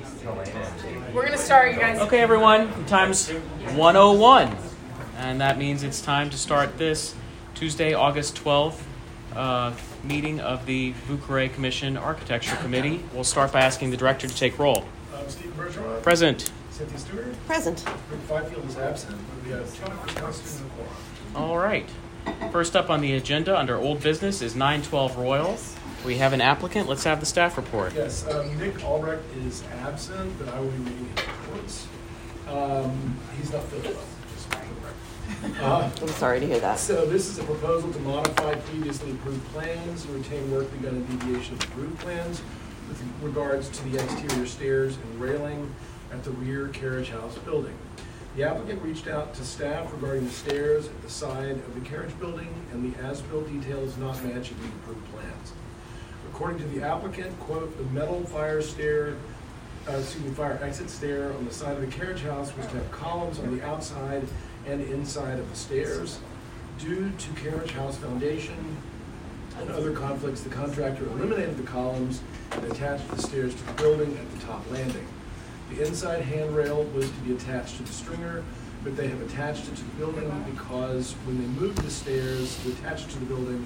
We're going to start, you guys. Okay, everyone, time's 1:01, and that means it's time to start this Tuesday, August 12th meeting of the Vieux-Carré Commission Architecture Committee. We'll start by asking the director to take roll. Steve Bergeron. Present. Cynthia Stewart. Present. Rick Fifield is absent. We have Jennifer Student and quorum. All right. First up on the agenda under old business is 912 Royal. We have an applicant. Let's have the staff report. Yes, Nick Albrecht is absent, but I will be reading his reports. He's not feeling well, just for the record. I'm sorry to hear that. So this is a proposal to modify previously approved plans and retain work begun in deviation of approved plans with regards to the exterior stairs and railing at the rear carriage house building. The applicant reached out to staff regarding the stairs at the side of the carriage building and the as-built details not matching the approved plans. According to the applicant, quote, the metal fire exit stair on the side of the carriage house was to have columns on the outside and inside of the stairs. Due to carriage house foundation and other conflicts, the contractor eliminated the columns and attached the stairs to the building at the top landing. The inside handrail was to be attached to the stringer, but they have attached it to the building because when they moved the stairs to attach it to the building,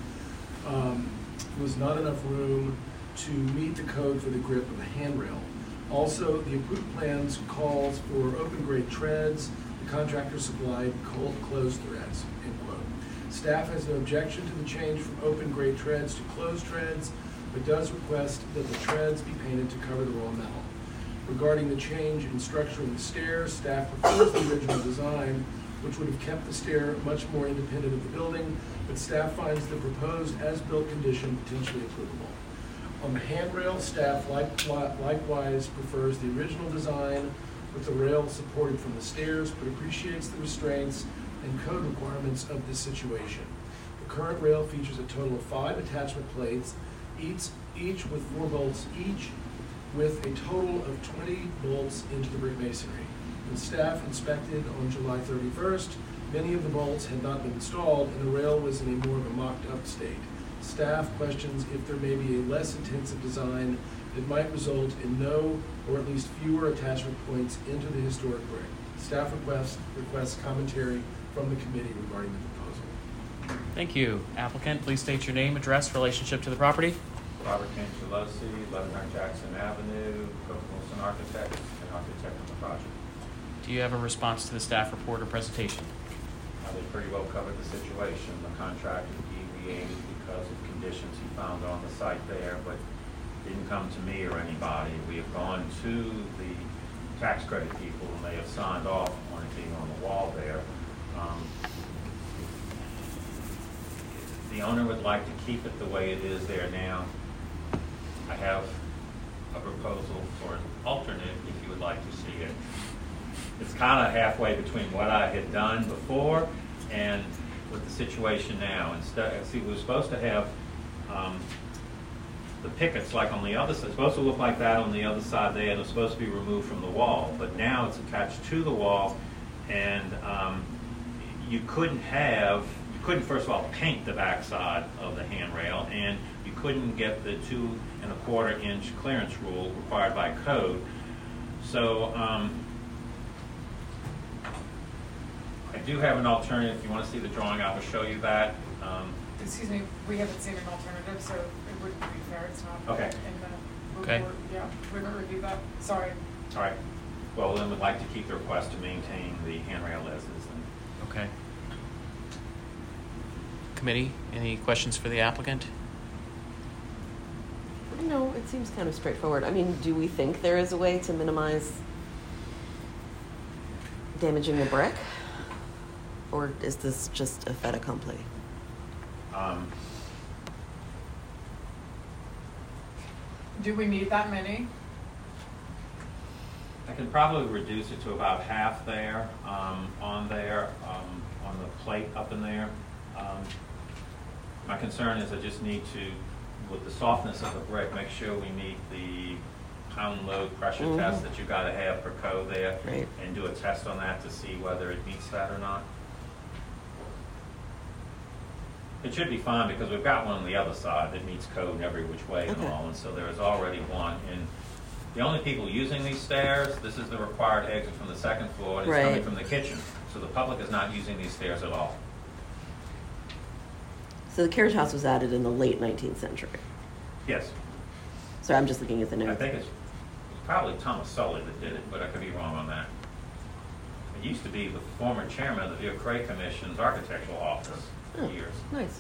was not enough room to meet the code for the grip of the handrail. Also, the approved plans calls for open grade treads. The contractor supplied closed threads, end quote. Staff has no objection to the change from open grade treads to closed treads, but does request that the treads be painted to cover the raw metal. Regarding the change in structuring the stairs, staff prefers the original design, which would have kept the stair much more independent of the building, but staff finds the proposed as-built condition potentially applicable. On the handrail, staff likewise prefers the original design with the rail supported from the stairs, but appreciates the restraints and code requirements of this situation. The current rail features a total of 5 attachment plates, each with 4 bolts each, with a total of 20 bolts into the brick masonry. When staff inspected on July 31st, many of the bolts had not been installed and the rail was in a more of a mocked-up state. Staff questions if there may be a less intensive design that might result in no or at least fewer attachment points into the historic brick. Staff requests commentary from the committee regarding the proposal. Thank you. Applicant, please state your name, address, relationship to the property. Robert Cangelosi, 1100 Jackson Avenue, Cook Wilson Architects, and architect on the project. Do you have a response to the staff report or presentation? They pretty well covered the situation. The contractor deviated because of conditions he found on the site there, but didn't come to me or anybody. We have gone to the tax credit people, and they have signed off on it being on the wall there. The owner would like to keep it the way it is there now. I have a proposal for an alternate if you would like to see it. It's kind of halfway between what I had done before and with the situation now. Instead, see, we were supposed to have the pickets like on the other side. It's supposed to look like that on the other side there, and it's supposed to be removed from the wall. But now it's attached to the wall, and you couldn't first of all paint the backside of the handrail, and you couldn't get the 2 1/4 inch clearance rule required by code. So I do have an alternative. If you want to see the drawing, I will show you that. Excuse me, we haven't seen an alternative, so it wouldn't be fair. It's not Okay. in the report. Okay. Yeah, we haven't reviewed that. Sorry. All right. Well, then we'd like to keep the request to maintain the handrail as is. Okay. Committee, any questions for the applicant? No, it seems kind of straightforward. I mean, do we think there is a way to minimize damaging the brick? Or is this just a fait accompli? Do we need that many? I can probably reduce it to about half there, on the plate up in there. My concern is I just need to, with the softness of the brick, make sure we meet the pound load pressure test that you got to have for code there, right, and do a test on that to see whether it meets that or not. It should be fine because we've got one on the other side that meets code in every which way and all, and so there is already one in The only people using these stairs, this is the required exit from the second floor, and it's coming Right. from the kitchen. So the public is not using these stairs at all. So the carriage house was added in the late 19th century. Yes, So I'm just looking at the I notes. think it's probably Thomas Sully that did it, but I could be wrong on that. It used to be the former chairman of the Via Craig Commission's architectural office for Oh. years. Nice.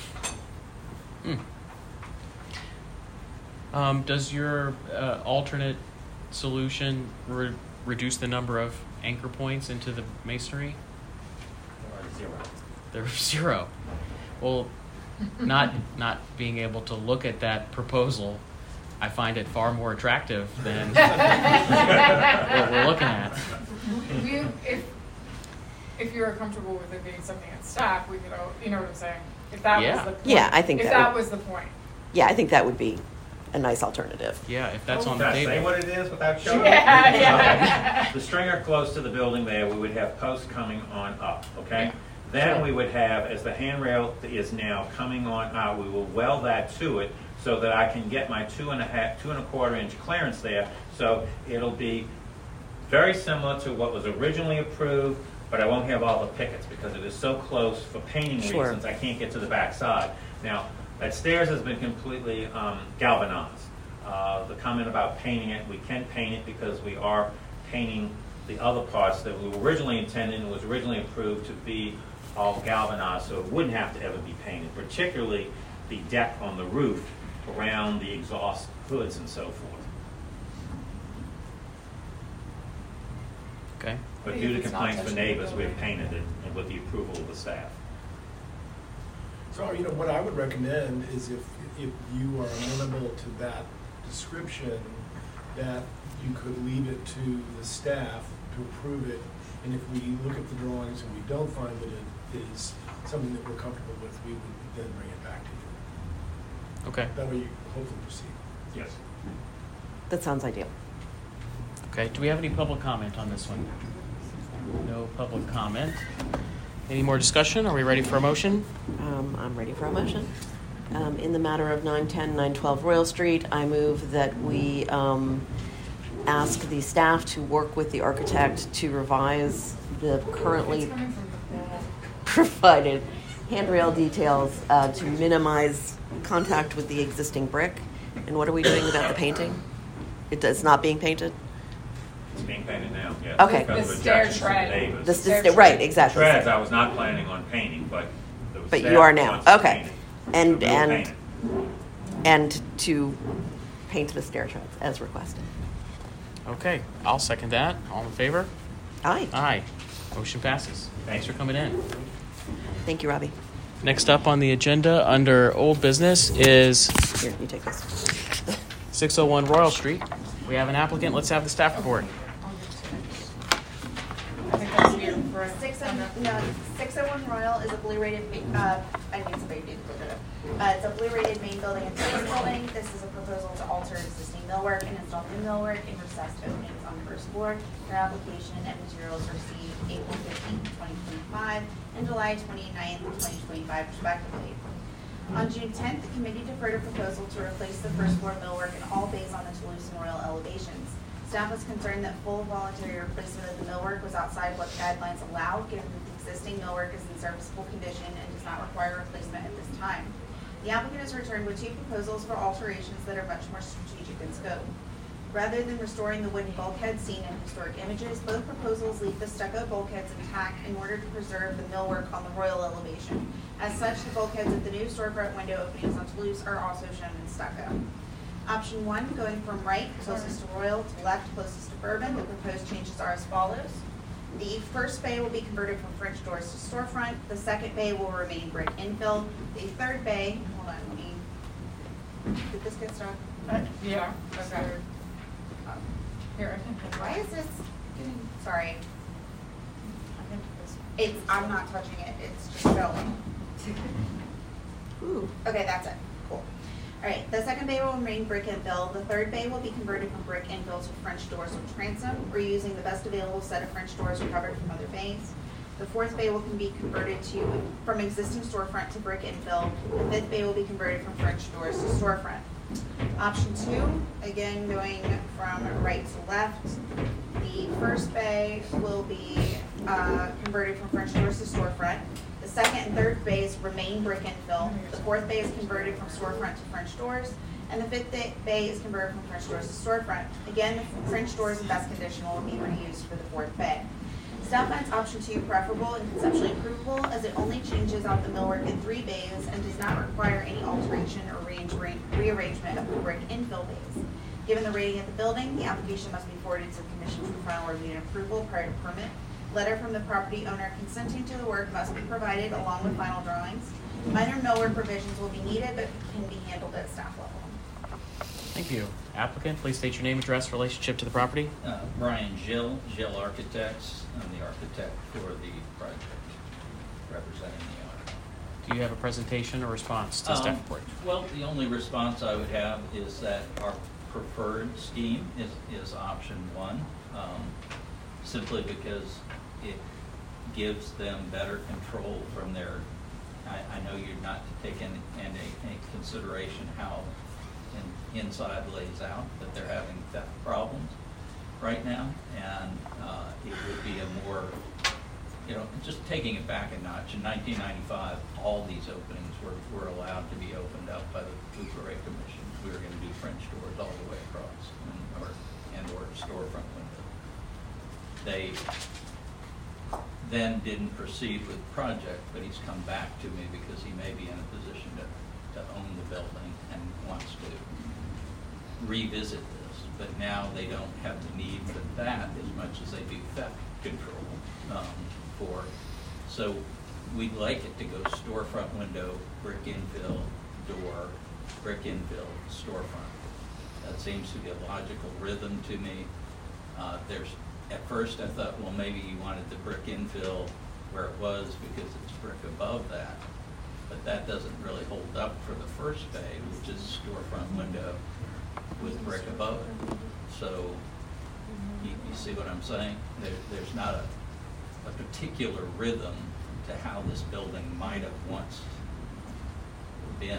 Does your alternate solution reduce the number of anchor points into the masonry? Or zero. There's 0. Well, not being able to look at that proposal, I find it far more attractive than what we're looking at. If you're comfortable with it being something at staff, we could, you know what I'm saying? If that Yeah. was the point. Yeah, I think if that that would- was the point. Yeah, I think that would be a nice alternative. Yeah, if that's on Can the I say table. what it is without showing? Yeah, it? yeah. Okay. The stringer close to the building there, we would have posts coming on up, okay? Then we would have, as the handrail is now coming on out, we will weld that to it so that I can get my 2.25 inch clearance there. So it'll be very similar to what was originally approved, but I won't have all the pickets because it is so close for painting Sure. reasons, I can't get to the back side. Now, that stairs has been completely galvanized. The comment about painting it, we can paint it because we are painting the other parts that we originally intended and was originally approved to be all galvanized, so it wouldn't have to ever be painted, particularly the deck on the roof around the exhaust hoods and so forth. Okay. But If due to it's not complaints from touching the neighbors, we've building. painted it and with the approval of the staff. So, what I would recommend is if you are amenable to that description, that you could leave it to the staff to approve it. And if we look at the drawings and we don't find that it is something that we're comfortable with, we would then bring it back to you. Okay. That way you hopefully proceed. Yes. That sounds ideal. Okay. Do we have any public comment on this one? No public comment. Any more discussion? Are we ready for a motion? I'm ready for a motion. In the matter of 910, 912 Royal Street, I move that we ask the staff to work with the architect to revise the currently It's coming from the wall. provided handrail details to minimize contact with the existing brick. And what are we doing about the painting? It's not being painted? It's being painted now, yes. Okay. Because The of stair objections from the tread. neighbors. This Stair is right, tread. exactly. Treads, I was not planning on painting, but the But staff you are now. wants to Okay. paint it. And- So we'll and- paint it. And to paint the stair treads as requested. Okay. I'll second that. All in favor? Aye. Aye. Motion passes. Thanks for coming in. Thank you, Robbie. Next up on the agenda under old business is Here, you take this. 601 Royal Street. We have an applicant. Let's have the staff report. I'll give it to you. I think that's here, correct? 601 Royal is a blue rated, it's a blue rated main building and service building. This is a proposal to alter existing millwork and install new millwork in recessed openings on the first floor. Their application and materials were received April 15th, 2025 and July 29th, 2025 respectively. On June 10th, the committee deferred a proposal to replace the first floor millwork in all bays on the Toulouse and Royal elevations. Staff was concerned that full voluntary replacement of the millwork was outside what guidelines allow, given that the existing millwork is in serviceable condition and does not require replacement at this time. The applicant has returned with 2 proposals for alterations that are much more strategic in scope. Rather than restoring the wooden bulkhead seen in historic images, both proposals leave the stucco bulkheads intact in order to preserve the millwork on the Royal elevation. As such, the bulkheads at the new storefront window openings on Toulouse are also shown in stucco. Option 1, going from right, closest to Royal, to left, closest to Bourbon, the proposed changes are as follows. The first bay will be converted from French doors to storefront. The second bay will remain brick infill. The third bay, hold on, let me, did this get stuck? Yeah, that's weird. Here, I can put Why is this getting, sorry, I can put this. I'm not touching it, it's just going. Ooh. Okay, that's it, cool. All right, the second bay will remain brick infill. The third bay will be converted from brick infill to French doors with transom. We're using the best available set of French doors recovered from other bays. The fourth bay will be converted from existing storefront to brick infill. The fifth bay will be converted from French doors to storefront. Option 2, again, going from right to left, the first bay will be converted from French doors to storefront. The second and third bays remain brick infill. The fourth bay is converted from storefront to French doors. And the fifth bay is converted from French doors to storefront. Again, the French doors in best condition will be reused for the fourth bay. Staff finds option 2 preferable and conceptually approvable as it only changes out the millwork in 3 bays and does not require any alteration or rearrangement of the brick infill bays. Given the rating of the building, the application must be forwarded to the Commission for final review and approval prior to permit. Letter from the property owner consenting to the work must be provided along with final drawings. Minor millwork provisions will be needed but can be handled at staff level. Thank you. Applicant, please state your name, address, relationship to the property. Brian Gill Architects. I'm the architect for the project, representing the owner. Do you have a presentation or response to staff report? Well, the only response I would have is that our preferred scheme is option 1, simply because it gives them better control from their, I know you're not to take into consideration how inside lays out, that they're having theft problems right now, and it would be a more, just taking it back a notch. In 1995, all these openings were allowed to be opened up by the Bucharest Commission. We were going to do French doors all the way across, or storefront window. They then didn't proceed with the project, but he's come back to me because he may be in a position to own the building and wants to revisit this, but now they don't have the need for that as much as they do theft control so we'd like it to go storefront window, brick infill, door, brick infill, storefront. That seems to be a logical rhythm to me. At first I thought, well, maybe you wanted the brick infill where it was because it's brick above that, but that doesn't really hold up for the first bay, which is storefront window with brick above it. So you see what I'm saying? There's not a particular rhythm to how this building might have once been.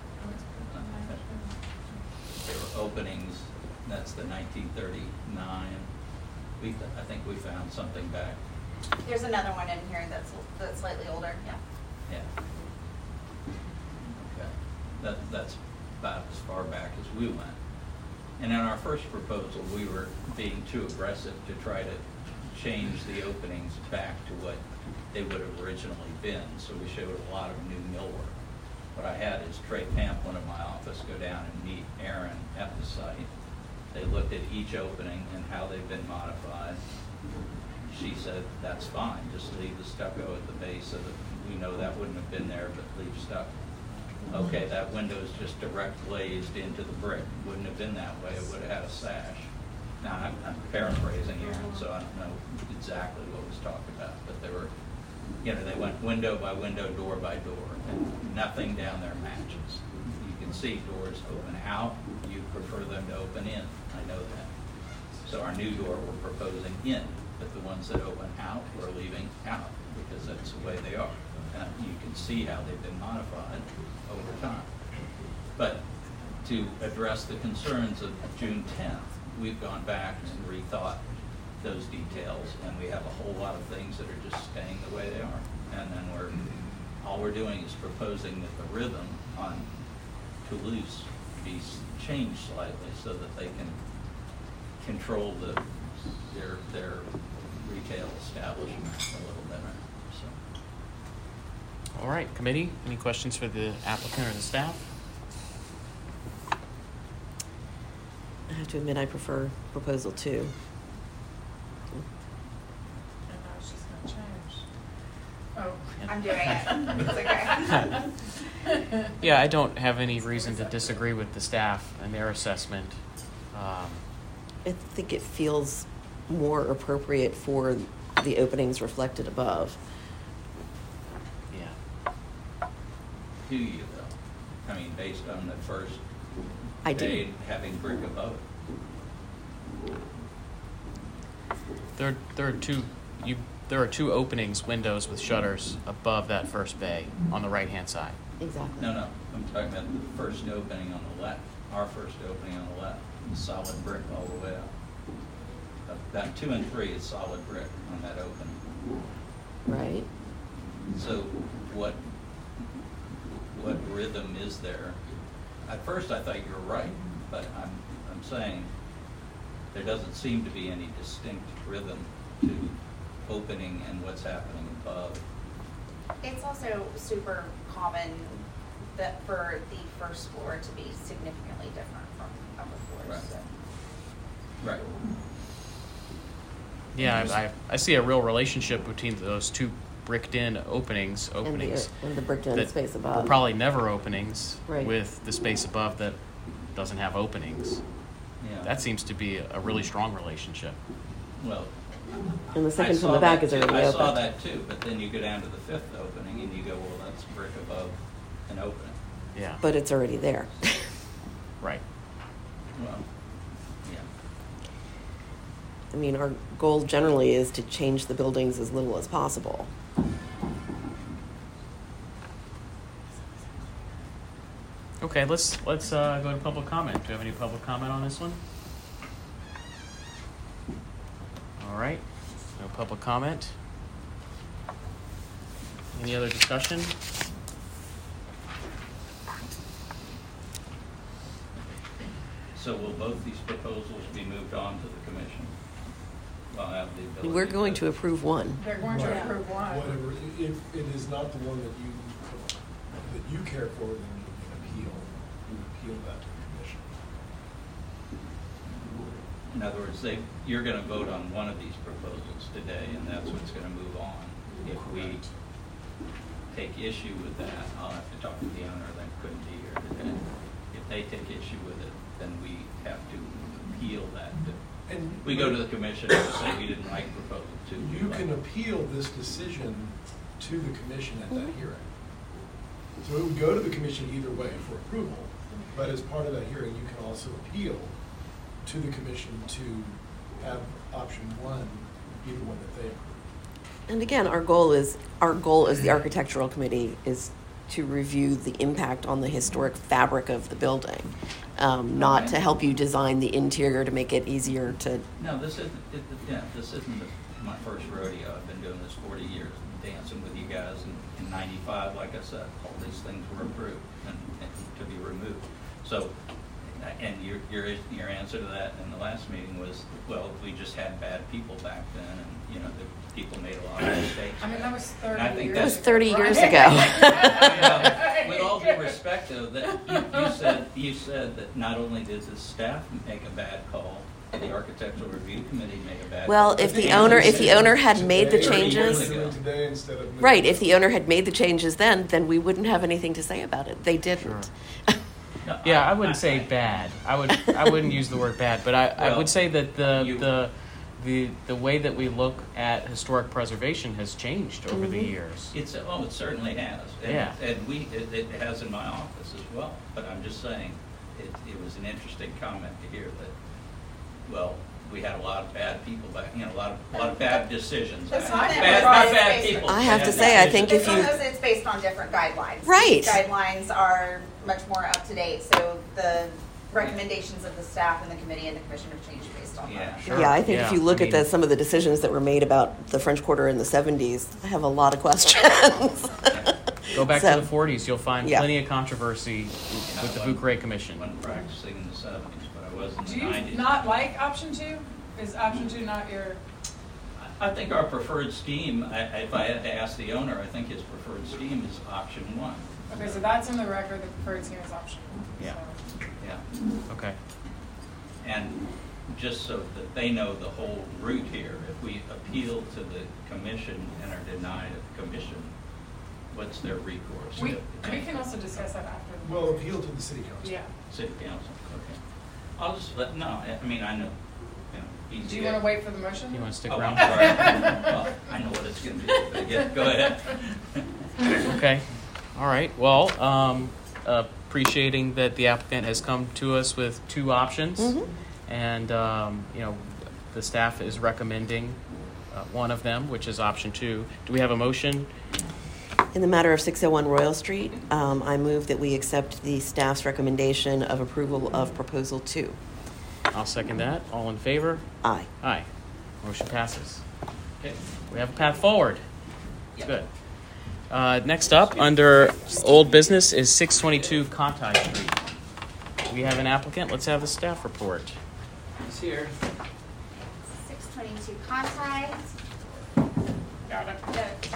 There were openings, that's the 1939. I think we found something back. There's another one in here that's slightly older, yeah. Yeah. Okay. That's about as far back as we went. And in our first proposal, we were being too aggressive to try to change the openings back to what they would have originally been. So we showed a lot of new millwork. What I had is Trey Pamplin of my office go down and meet Aaron at the site. They looked at each opening and how they've been modified. She said, that's fine, just leave the stucco at the base of it. We know that wouldn't have been there, but leave stucco. Okay, that window's just direct glazed into the brick. Wouldn't have been that way, it would have had a sash. Now, I'm paraphrasing here, so I don't know exactly what was talked about, but they were, they went window by window, door by door, and nothing down there matches. You can see doors open out, you prefer them to open in, I know that. So our new door we're proposing in, but the ones that open out we're leaving out, because that's the way they are. And you can see how they've been modified over time. But to address the concerns of June 10th, we've gone back and rethought those details, and we have a whole lot of things that are just staying the way they are. And then all we're doing is proposing that the rhythm on Toulouse be changed slightly so that they can control their retail establishment a little better. So. All right, committee, any questions for the applicant or the staff? I have to admit, I prefer proposal 2. And now she's gonna change. Oh. I'm doing it. It's okay. Yeah, I don't have any reason to disagree with the staff and their assessment. I think it feels more appropriate for the openings reflected above. Yeah. Do you though? I mean, based on the first I do. day having brick above it. There are two openings, windows with shutters above that first bay on the right-hand side. Exactly. No, I'm talking about the first opening on the left. our first opening on the left, is solid brick all the way up. That 2 and 3 is solid brick on that opening. Right? So what rhythm is there? At first I thought you were right, but I'm saying there doesn't seem to be any distinct rhythm to opening and what's happening above. It's also super common that for the first floor to be significantly different from upper floors. Right. So. Right. Yeah, I see a real relationship between those two bricked-in openings And the bricked in that space were above. probably never openings, Right. with the space above that doesn't have openings. Yeah. That seems to be a really strong relationship. Well, And the I second from saw the back that is too. already I open. saw that too, but then you go down to the 5th opening and you go, well, that's brick above an opening. Yeah. But it's already there. Right. Well, yeah. I mean, our goal generally is to change the buildings as little as possible. Okay, let's go to public comment. Do you have any public comment on this one? All right, no public comment. Any other discussion? So will both these proposals be moved on to the commission? Well, I have the ability. We're going to approve one. They're going to Right. approve one. Whatever, if it is not the one that you care for, then you can appeal. You appeal that to the commission. In other words, you're going to vote on one of these proposals today, and that's what's going to move on. If we take issue with that, I'll have to talk to the owner that couldn't be here today. If they take issue with it, then we have to appeal that. And We go to the commission and say we didn't like proposal 2. we You like can it. appeal this decision to the commission at that Mhm. hearing. So it would go to the commission either way for approval, but as part of that hearing, you can also appeal to the commission to have option 1 be the one that they approve. And again, our goal as the architectural committee is to review the impact on the historic fabric of the building, not Okay. to help you design the interior to make it easier to. No, this isn't my first rodeo. I've been doing this 40 years, dancing with you guys. In 95, like I said, all these things were approved and to be removed. So, and your answer to that in the last meeting was, well, we just had bad people back then, and the people made a lot of mistakes. I mean, that was 30 And I think years That was that's- 30 years right? ago. With all due respect, though, that you said that not only did the staff make a bad call, the architectural review committee made a bad call. Well, if the owner had made the Today, changes, ago. Today instead of. right, if the owner had made the changes then we wouldn't have anything to say about it. They didn't. No, Yeah, I wouldn't say bad. I wouldn't use the word bad, but I Well, would say that you- the way that we look at historic preservation has changed over the Mhm. years. it certainly has. And, Yeah. And it has in my office as well. But I'm just saying, it was an interesting comment to hear that, well, we had a lot of bad people back, a lot of bad decisions. That's Not not bad, right. not bad people. I have to bad say, I think decisions. if you- It's based on different guidelines. Right. These guidelines are much more up to date, so the recommendations of the staff and the committee and the commission have changed based on Yeah. that. Sure. Yeah, I think if Yeah, you look I at mean- some of the decisions that were made about the French Quarter in the 70s, I have a lot of questions. Go back So- to the 40s, you'll find Yeah. plenty of controversy with the Vauqueray Commission. I wasn't practicing in the 70s, but I was in Do the you 90s. not like option 2? Is option 2 not your? I think our preferred scheme, if I had to ask the owner, I think his preferred scheme is option 1. Okay, so that's in the record. The preferred scheme is option 1. Yeah. So. Yeah. Okay. And just so that they know the whole route here, if we appeal to the commission and are denied at the commission, what's their recourse? We can also discuss that after. the- Well, appeal to the city council. Yeah. City council, okay. I'll just I know, easy. Do you want to wait for the motion? You want to stick Oh, around? I'm sorry. Well, I know what it's going to be. But yeah, go ahead. Okay. All right. Well, appreciating that the applicant has come to us with 2 options, Mhm. and the staff is recommending one of them, which is option 2. Do we have a motion In the matter of 601 Royal Street, I move that we accept the staff's recommendation of approval of Proposal 2. I'll second that. All in favor? Aye. Aye. Motion passes. Okay, we have a path forward. Good. Next up, under old business, is 622 Conti Street. We have an applicant. Let's have the staff report. He's here. 622 Conti. Got it.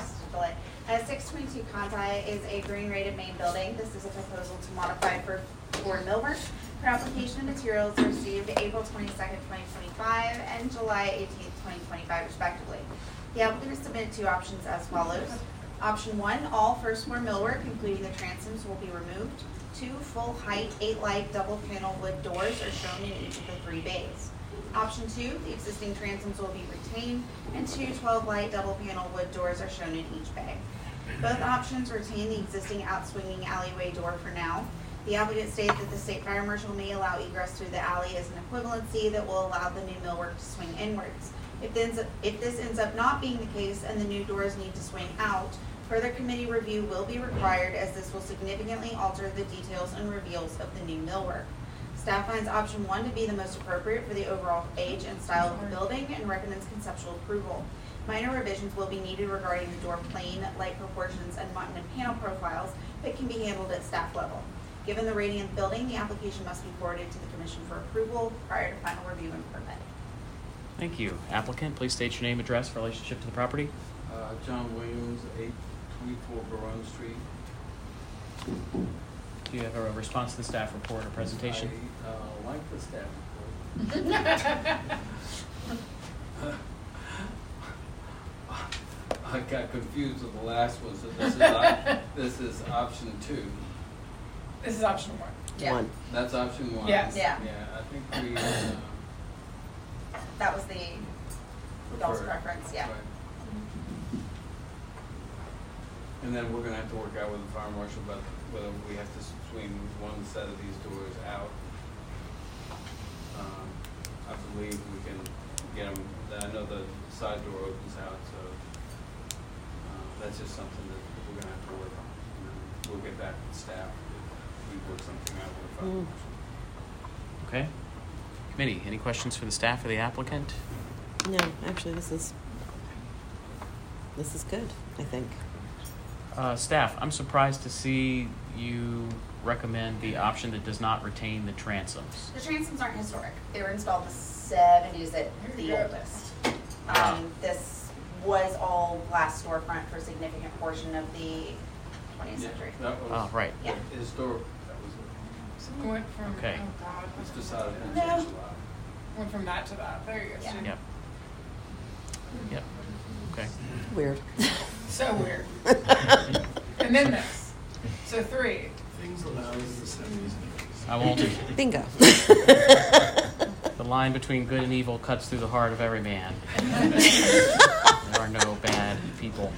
622 Conti is a green rated main building. This is a proposal to modify for millwork. For application and materials received April 22nd, 2025 and July 18th, 2025 respectively. The applicant has submitted two options as follows. Option 1, all first floor millwork, including the transoms, will be removed. 2 full height 8-light double panel wood doors are shown in each of the 3 bays. Option 2, the existing transoms will be retained, and 2 12-light double panel wood doors are shown in each bay. Both options retain the existing out-swinging alleyway door for now. The applicant states that the state fire marshal may allow egress through the alley as an equivalency that will allow the new millwork to swing inwards. If this ends up not being the case and the new doors need to swing out, further committee review will be required as this will significantly alter the details and reveals of the new millwork. Staff finds option 1 to be the most appropriate for the overall age and style of the building and recommends conceptual approval. Minor revisions will be needed regarding the door plane, light proportions, and panel profiles that can be handled at staff level. Given the rating of the building, the application must be forwarded to the commission for approval prior to final review and permit. Thank you. Applicant, please state your name, address, relationship to the property. John Williams, 824 Barone Street. Do you have a response to the staff report or presentation? I like the staff report. I got confused with the last one, so this is option 2. This is option 1. Yeah. 1. That's option 1. Yes. Yeah. Yeah, I think we That was the y'all's prefer- preference, yeah. Right. And then we're gonna have to work out with the fire marshal about whether we have to swing one set of these doors out. I believe we can get them, I know the side door opens out, so that's just something that we're gonna have to work on. And then we'll get back to staff if we work something out with the fire marshal. Okay. Committee, any questions for the staff or the applicant? No, actually, this is good, I think. Staff, I'm surprised to see you recommend the option that does not retain the transoms. The transoms aren't historic. They were installed in the 70s at the oldest. This was all glass storefront for a significant portion of the 20th century. That was Oh, right. Yeah. historic, that was So we went from, Okay. oh God. it's decided to No. change a lot. Went from that to that. There you go. Yeah. Stu. Yep. Yep. Okay. Weird. So weird. And then this. So 3. Things allowed in the 70s and 80s. I won't. Bingo. The line between good and evil cuts through the heart of every man. There are no bad people.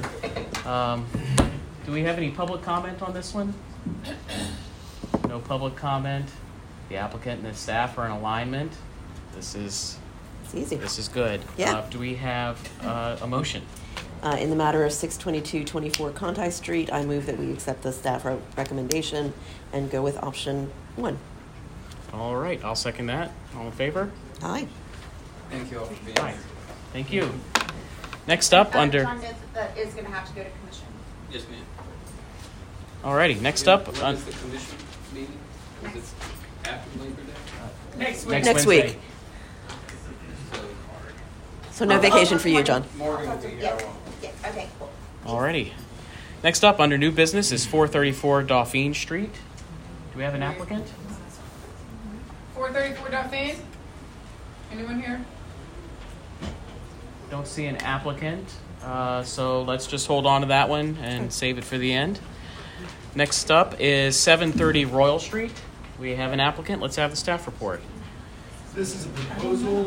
Do we have any public comment on this one? No public comment. The applicant and the staff are in alignment. This is It's easy. good. Yeah. Do we have a motion? In the matter of 62224 Conti Street, I move that we accept the staff recommendation and go with option 1. All right, I'll second that. All in favor? Aye. Thank you all for being Aye. here. Thank you. Next up, under. John, that is going to have to go to commission. Yes, ma'am. Alrighty, next up. When is the commission meeting? Is it after Labor Day? Next week. Next Wednesday. week. So no vacation for you, John. Morgan will be here. I won't. Yeah, okay, cool. Alrighty. Next up, under new business, is 434 Dauphine Street. Do we have an applicant? 434 Dauphine? Anyone here? Don't see an applicant, so let's just hold on to that one and save it for the end. Next up is 730 Royal Street. We have an applicant. Let's have the staff report. This is a proposal.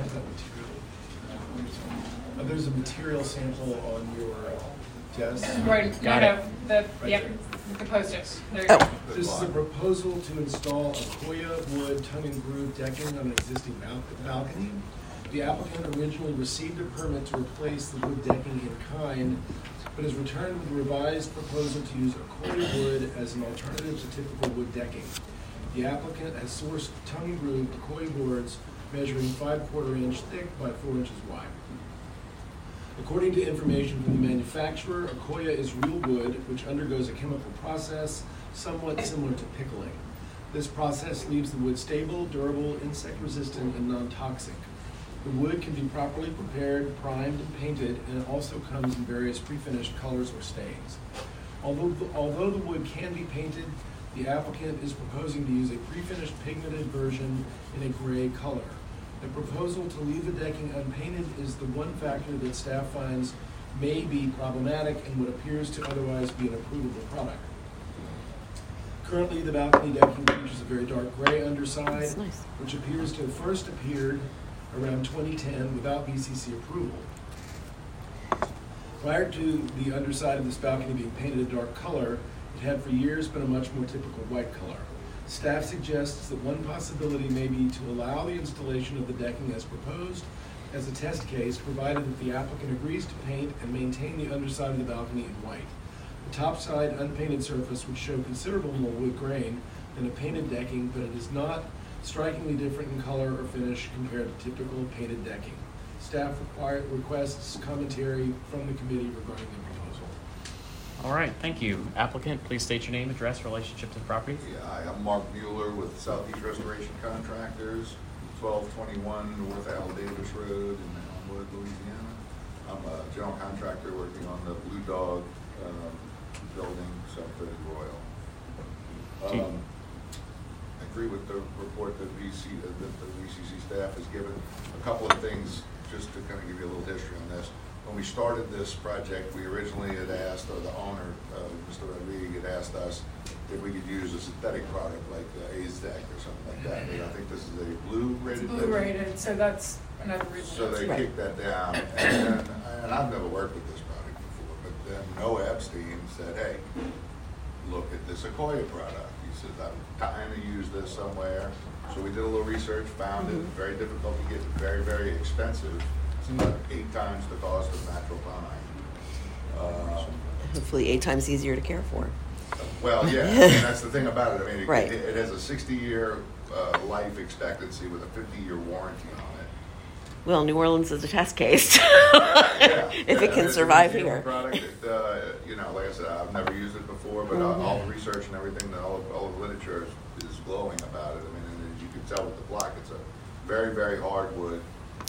There's a material sample on your desk. Right, Got no, yep, the Post-its. There you Oh. go. This is a proposal to install a Koya wood tongue and groove decking on an existing balcony. The applicant originally received a permit to replace the wood decking in kind, but has returned with a revised proposal to use Akoya wood as an alternative to typical wood decking. The applicant has sourced tongue-grooved Akoya boards measuring 5/4 inch thick by 4 inches wide. According to information from the manufacturer, Akoya is real wood which undergoes a chemical process somewhat similar to pickling. This process leaves the wood stable, durable, insect-resistant, and non-toxic. The wood can be properly prepared, primed, and painted, and it also comes in various pre-finished colors or stains. Although the wood can be painted, the applicant is proposing to use a pre-finished pigmented version in a gray color. The proposal to leave the decking unpainted is the one factor that staff finds may be problematic in what appears to otherwise be an approvable product. Currently, the balcony decking features a very dark gray underside, That's nice. which appears to have first appeared around 2010 without BCC approval. Prior to the underside of this balcony being painted a dark color, it had for years been a much more typical white color. Staff suggests that one possibility may be to allow the installation of the decking as proposed as a test case, provided that the applicant agrees to paint and maintain the underside of the balcony in white. The topside unpainted surface would show considerable more wood grain than a painted decking, but it is not strikingly different in color or finish compared to typical painted decking. Staff requests commentary from the committee regarding the proposal. All right, thank you. Applicant, please state your name, address, relationship to the property. Yeah, hi, I'm Mark Mueller with Southeast Restoration Contractors, 1221 North Al Davis Road in Elmwood, Louisiana. I'm a general contractor working on the Blue Dog building, 730 Royal. I agree with the report that the VCC staff has given. A couple of things, just to kind of give you a little history on this. When we started this project, we originally had asked, or the owner, Mr. Rodriguez, had asked us if we could use a synthetic product like AZEC or something like that. And I think this is a blue rated. It's blue rated, so that's another reason. So they kicked that down. And I've never worked with this product before, but then Noah Epstein said, hey, look at this Akoya product. He says, I'm trying to use this somewhere. So we did a little research, found it very difficult to get, very, very expensive. It's about 8 times the cost of natural pine. Hopefully 8 times easier to care for. Well, yeah, and that's the thing about it. I mean, Right. it has a 60-year life expectancy with a 50-year warranty on it. Well, New Orleans is a test case. Yeah, If it can it's survive a new here. Product. You know, like I said, I've never used it before, but all the research and everything, all the literature is glowing about it. I mean, and as you can tell with the block, it's a very, very hard wood.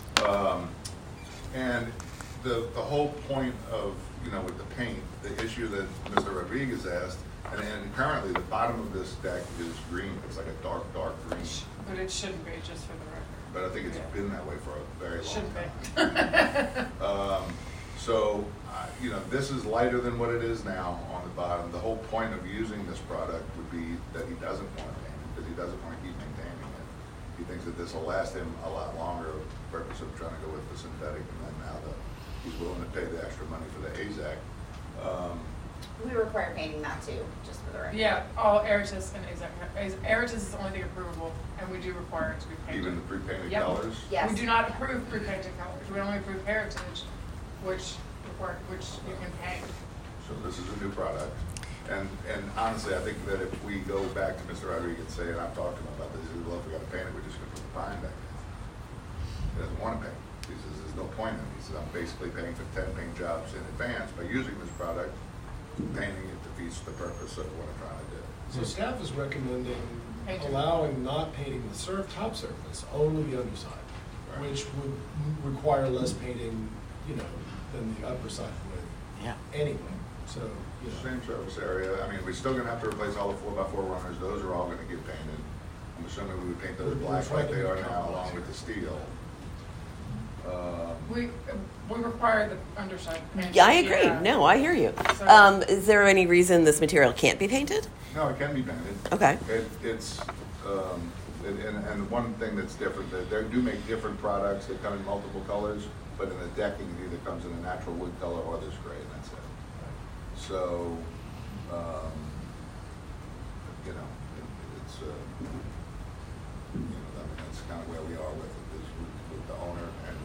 And the whole point of, you know, with the paint, the issue that Mr. Rodriguez asked, and currently the bottom of this deck is green. It's like a dark, dark green. But it shouldn't be, just for the record. But I think it's been that way for a very long Shouldn't time. be. So, you know, this is lighter than what it is now on the bottom. The whole point of using this product would be that he doesn't want to paint it, because he doesn't want to keep maintaining it. He thinks that this will last him a lot longer, for the purpose of trying to go with the synthetic, and then now that he's willing to pay the extra money for the AZEC. We require painting that too, just for the record. Yeah, all Aeritus and Aeritus is the only thing approvable, and we do require it to be painted. Even the pre-painted Yep. colors? Yes. We do not approve pre-painted colors. We only approve Heritage, which you can paint. So this is a new product. And honestly, I think that if we go back to Mr. Rodriguez and say, and I've talked to him about this, he says, well, if we got to paint it, we're just going to put the pine back in. He doesn't want to paint. He says, there's no point in it. He says, I'm basically paying for 10 paint jobs in advance by using this product. Painting it defeats the purpose of what I'm trying to do. So staff is recommending Painting. allowing not painting the top surface, only the underside, Right. which would require less painting, you know, than the upper side would Yeah. anyway. So, you know. Same surface area. I mean, we're still going to have to replace all the 4x4 runners. Those are all going to get painted. I'm assuming we would paint those black like they are now, along with the steel. We require the underside painted. Yeah, I agree. No, I hear you. So- Is there any reason this material can't be painted? No, it can be painted. Okay. And one thing that's different, that they do make different products that come in multiple colors, but in the decking, it either comes in a natural wood color or this gray, and that's it. So, you know, that's kind of where we are with it, is with the owner, and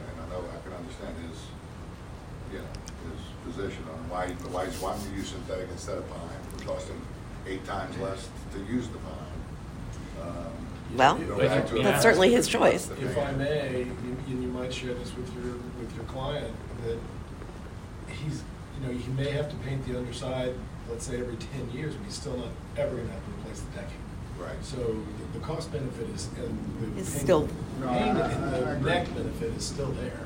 understand his, you know, his position on why he's wanting to use synthetic instead of pine. It costs him 8 times less to use the pine. Well, You go back to that's a- certainly his choice. If I may, you might share this with your client, that he's, you know, he may have to paint the underside, let's say every 10 years, but he's still not ever gonna have to replace the decking. Right. So the cost benefit is, and the It's pain- still- No, pain I and the agree. neck benefit is still there.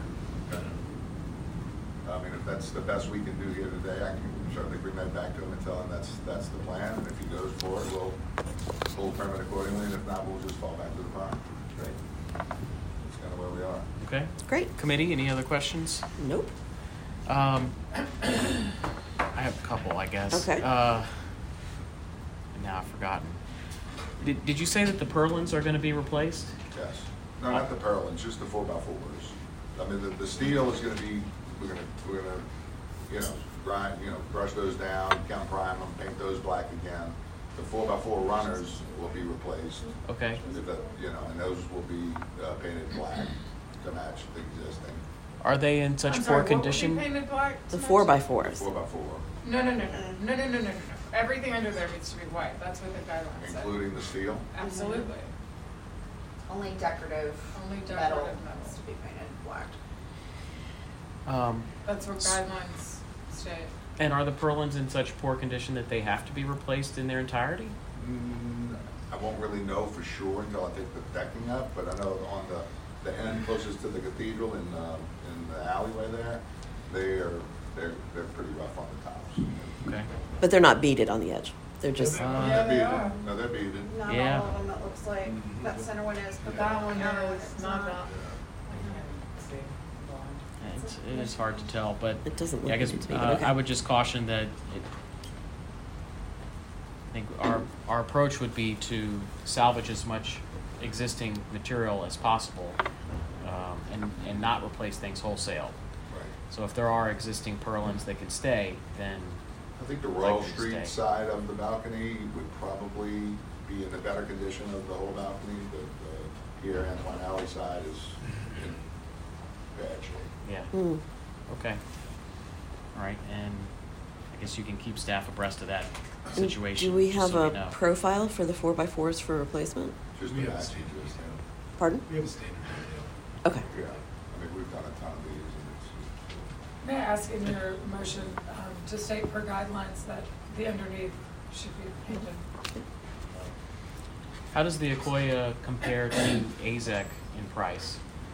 I mean, if that's the best we can do here today, I can certainly bring that back to him and tell him that's the plan. And if he goes for it, we'll pull permit accordingly, and if not, we'll just fall back to the pine. Great. That's kind of where we are. Okay. Great. Committee, any other questions? Nope. I have a couple, I guess. Okay. Now I've forgotten. Did you say that the purlins are going to be replaced? Yes. No, not the purlins, just the 4x4s. I mean, the steel is gonna be, we're gonna, you know, grind, you know, brush those down, count prime them, paint those black again. The 4x4 runners will be replaced. Okay. If that, you know, and those will be painted black to match the existing. Are they in such I'm poor sorry, what would be condition? painted black? The Smudge? 4x4s. 4x4, No. Everything under there needs to be white. That's what the guidelines say. including the steel. Absolutely. Only decorative Only metal decorative metals. needs to be painted black. That's what guidelines state. And are the purlins in such poor condition that they have to be replaced in their entirety? I won't really know for sure until I take the decking up, but I know on the end closest to the cathedral in the alleyway there, they're pretty rough on the tops. Okay. But they're not beaded on the edge. They're just. Yeah, they They're are. beaded. No, they're beaded. Not Yeah. all of them, it looks like. That center one is, but That one the other one is is not not. that. It is hard to tell, but It doesn't look yeah, I guess like it to me, but okay. I would just caution that I think our approach would be to salvage as much existing material as possible, and not replace things wholesale. Right. So if there are existing purlins that can stay, then I think the Like Royal to Street stay. side of the balcony would probably be in the better condition of the whole balcony. The here Antoine Alley side is in bad shape. yeah. Mm. Okay. All right, and I guess you can keep staff abreast of that situation. Do we just have so a we know. profile for the 4x4s for replacement? Just We the have matching, standard. just, Pardon? We have a standard. Okay. yeah. I mean, we've done a ton of these, and May I ask in your motion to state per guidelines that the underneath should be painted? How does the Akoya compare to AZEC in price?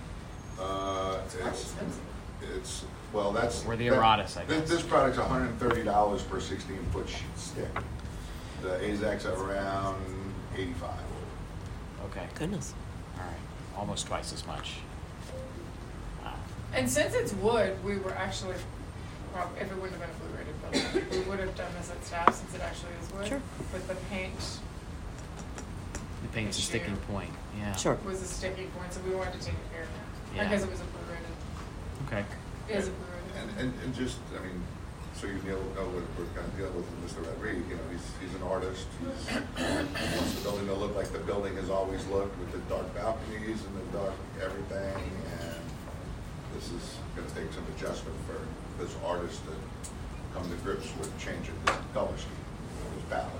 it's well, that's. Or the that- Eratus, I guess. This product's $130 per 16-foot sheet stick. The AZAC's at around 85. Okay. Goodness. All right. Almost twice as much. Wow. And since it's wood, we were actually, well, if it wouldn't have been a blue rated building, we would have done this at staff since it actually is wood. Sure. But the paint The paint's a Issue. sticking point. Yeah. Sure. was a sticking point, so we wanted to take care of that. Yeah. Because it was a blue rated, Okay. it is a blue rated. And just, I mean, so you know what we're kind of dealing with Mr. Rodriguez, you know, he's an artist. He wants the building to look like the building has always looked, with the dark balconies and the dark everything. And this is gonna take some adjustment for this artist to come to grips with changing the color scheme of his palette.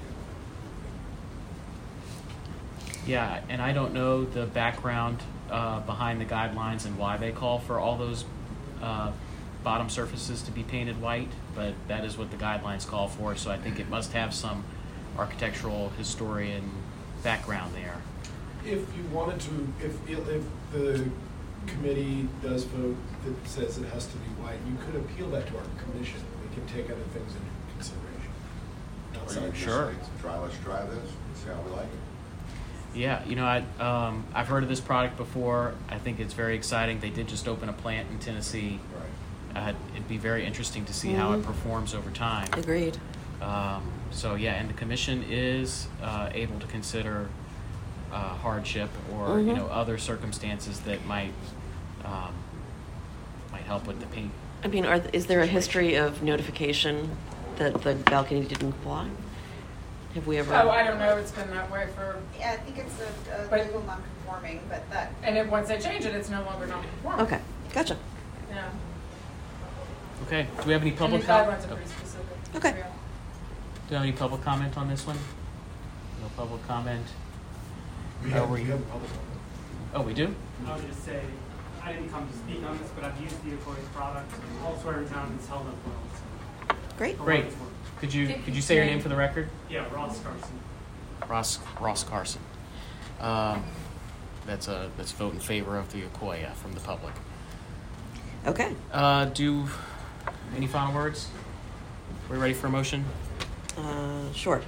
Yeah, and I don't know the background behind the guidelines and why they call for all those bottom surfaces to be painted white, but that is what the guidelines call for, so I think it must have some architectural historian background there. If you wanted to, if the committee does vote that says it has to be white, you could appeal that to our commission. We can take other things into consideration. Or Outside you of just Sure. say, let's try this, see how we like it. Yeah, you know, I've heard of this product before. I think it's very exciting. They did just open a plant in Tennessee. Right. It'd be very interesting to see how it performs over time. Agreed. So yeah, and the commission is able to consider hardship or you know other circumstances that might help with the paint. I mean, is there a history of notification that the balcony didn't comply? Have we ever? Oh, I don't know, it's been that way for, Yeah, I think it's a But- legal non-conforming, but that, and if, once they change it, it's no longer non-conforming. Okay, gotcha. Yeah. Okay, do we have any And public the comment? guidelines are pretty specific. Okay. Yeah. Do you have any public comment on this one? No public comment. We Are have, we- we have a public comment. Oh, we do? I would just say, I didn't come to speak on this, but I've used the Ecoy's product elsewhere in town and it's held up well. So Great. for what Great. it's worth. Could you say your name for the record? Yeah, Ross Carson. Ross Carson. That's a vote in favor of the Ecoya from the public. Okay. Any final words? We ready for a motion? Sure.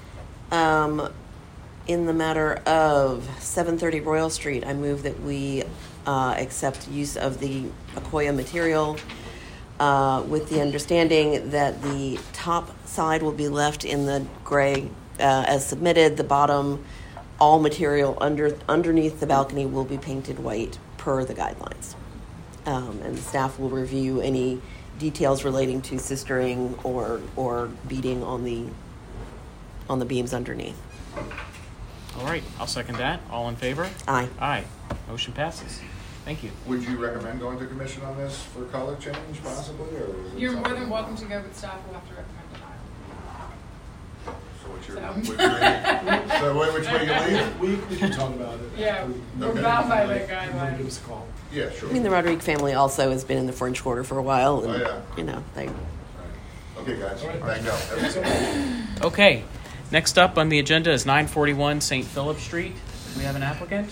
In the matter of 730 Royal Street, I move that we accept use of the Ecoya material with the understanding that the top side will be left in the gray as submitted. The bottom, all material underneath the balcony will be painted white per the guidelines. And the staff will review any details relating to sistering or beading on the beams underneath. All right, I'll second that. All in favor? Aye. Aye. Motion passes. Thank you. Would you recommend going to commission on this for color change possibly, or is it You're more something- than welcome to go, but staff will have to recommend denial. So what's your, So- which way you leave? We can talk about it. Yeah, we're Okay. bound by the You can guidelines. give us a call. Yeah, sure. I mean, the Rodrigue family also has been in the French Quarter for a while, and Oh, yeah. you know they. Right. Okay, guys, All right. thank you. Thanks so much. Okay, next up on the agenda is 941 St. Philip Street. Do we have an applicant?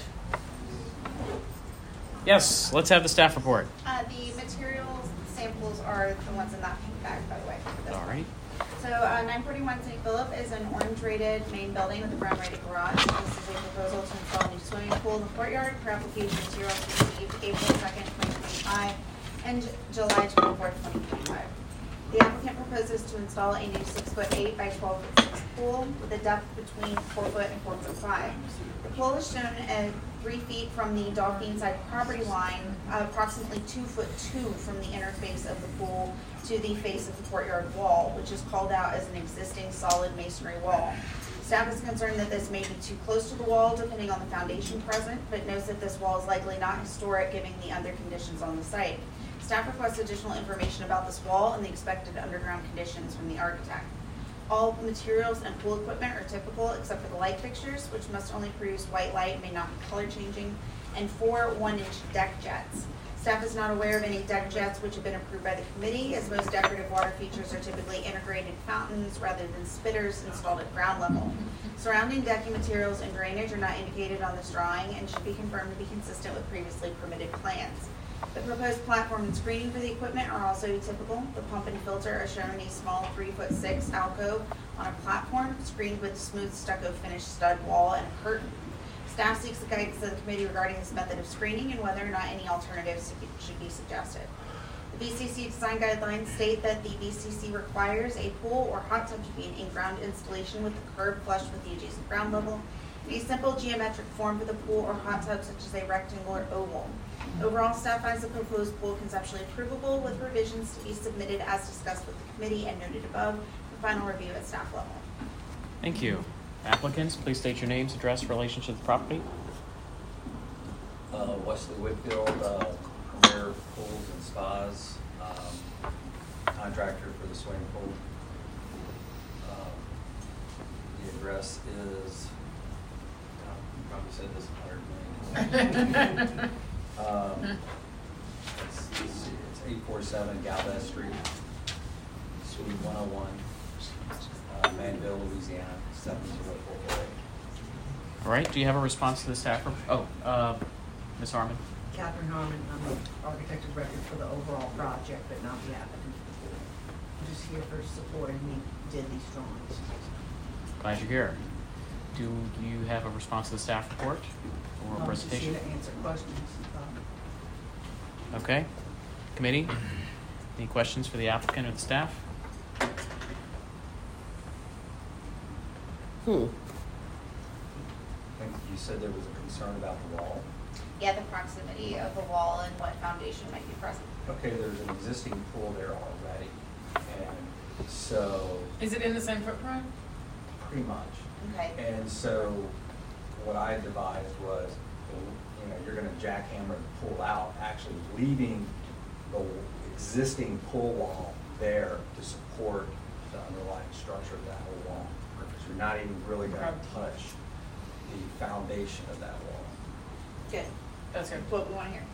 Yes, let's have the staff report. The materials samples are the ones in that pink bag, by the way. All right. So 941 St. Philip is an orange rated main building with a brown rated garage. This is a proposal to install a new swimming pool in the courtyard for application materials received April 2nd, 2025 and July 24th, 2025. The applicant proposes to install a new 6'8" by 12'6" pool with a depth between 4 foot and 4'5". The pool is shown at 3 feet from the docking side property line, approximately 2'2" from the interface of the pool to the face of the courtyard wall, which is called out as an existing solid masonry wall. Staff is concerned that this may be too close to the wall depending on the foundation present, but notes that this wall is likely not historic given the other conditions on the site. Staff requests additional information about this wall and the expected underground conditions from the architect. All materials and pool equipment are typical except for the light fixtures, which must only produce white light, may not be color changing, and 4 1-inch deck jets. Staff is not aware of any deck jets which have been approved by the committee, as most decorative water features are typically integrated fountains rather than spitters installed at ground level. Surrounding decking materials and drainage are not indicated on this drawing and should be confirmed to be consistent with previously permitted plans. The proposed platform and screening for the equipment are also typical. The pump and filter are shown in a small 3'6" alcove on a platform screened with smooth stucco finished stud wall and a curtain. Staff seeks the guidance of the committee regarding this method of screening and whether or not any alternatives should be suggested. The BCC design guidelines state that the BCC requires a pool or hot tub to be an in-ground installation with the curb flush with the adjacent ground level, in a simple geometric form for the pool or hot tub such as a rectangular oval. Overall, staff finds the proposed pool conceptually approvable with revisions to be submitted as discussed with the committee and noted above for final review at staff level. Thank you. Applicants, please state your names, address, relationship to the property. Wesley Whitfield, Premier Pools and Spas, contractor for the swimming pool. The address is, you probably said this 100 million times. It's 847 Galvez Street, Suite 101, Manville, Louisiana, 70448. All right, do you have a response to the staff report? Oh, Ms. Harmon. Catherine Harmon, I'm the architect of record for the overall project, but not the applicant. I'm just here for support, and we did these drawings. Glad you're here. Do you have a response to the staff report or a I'm just presentation? here to answer questions. Okay. Committee, any questions for the applicant or the staff? I think you said there was a concern about the wall. Yeah, the proximity of the wall and what foundation might be present. Okay, there's an existing pool there already, and so Is it in the same footprint? pretty much. Okay. And so what I devised was, you know, you're going to jackhammer the pool out, actually leaving the existing pool wall there to support the underlying structure of that whole wall. So you're not even really going to touch the foundation of that wall. Good. That's good. What we want to hear.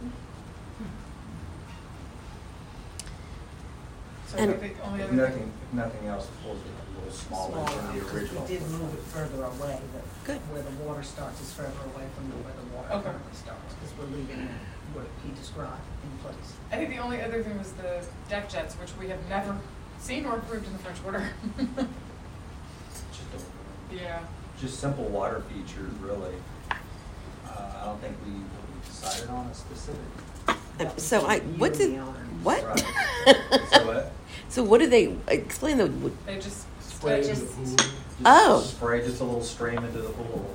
So And- I think the only If other nothing, if nothing else, the pool's a little smaller than the because original. we did move it further away, Good. where the water starts is further away from where the water Okay. currently starts, because we're leaving what he described in place. I think the only other thing was the deck jets, which we have never seen or approved in the French Quarter. Just a- Yeah. Just simple water features, really. I don't think we decided on a specific. So what did, what? Right. So what? So what do they, explain the, They just Spray into the just- pool. oh, Spray just a little stream into the pool.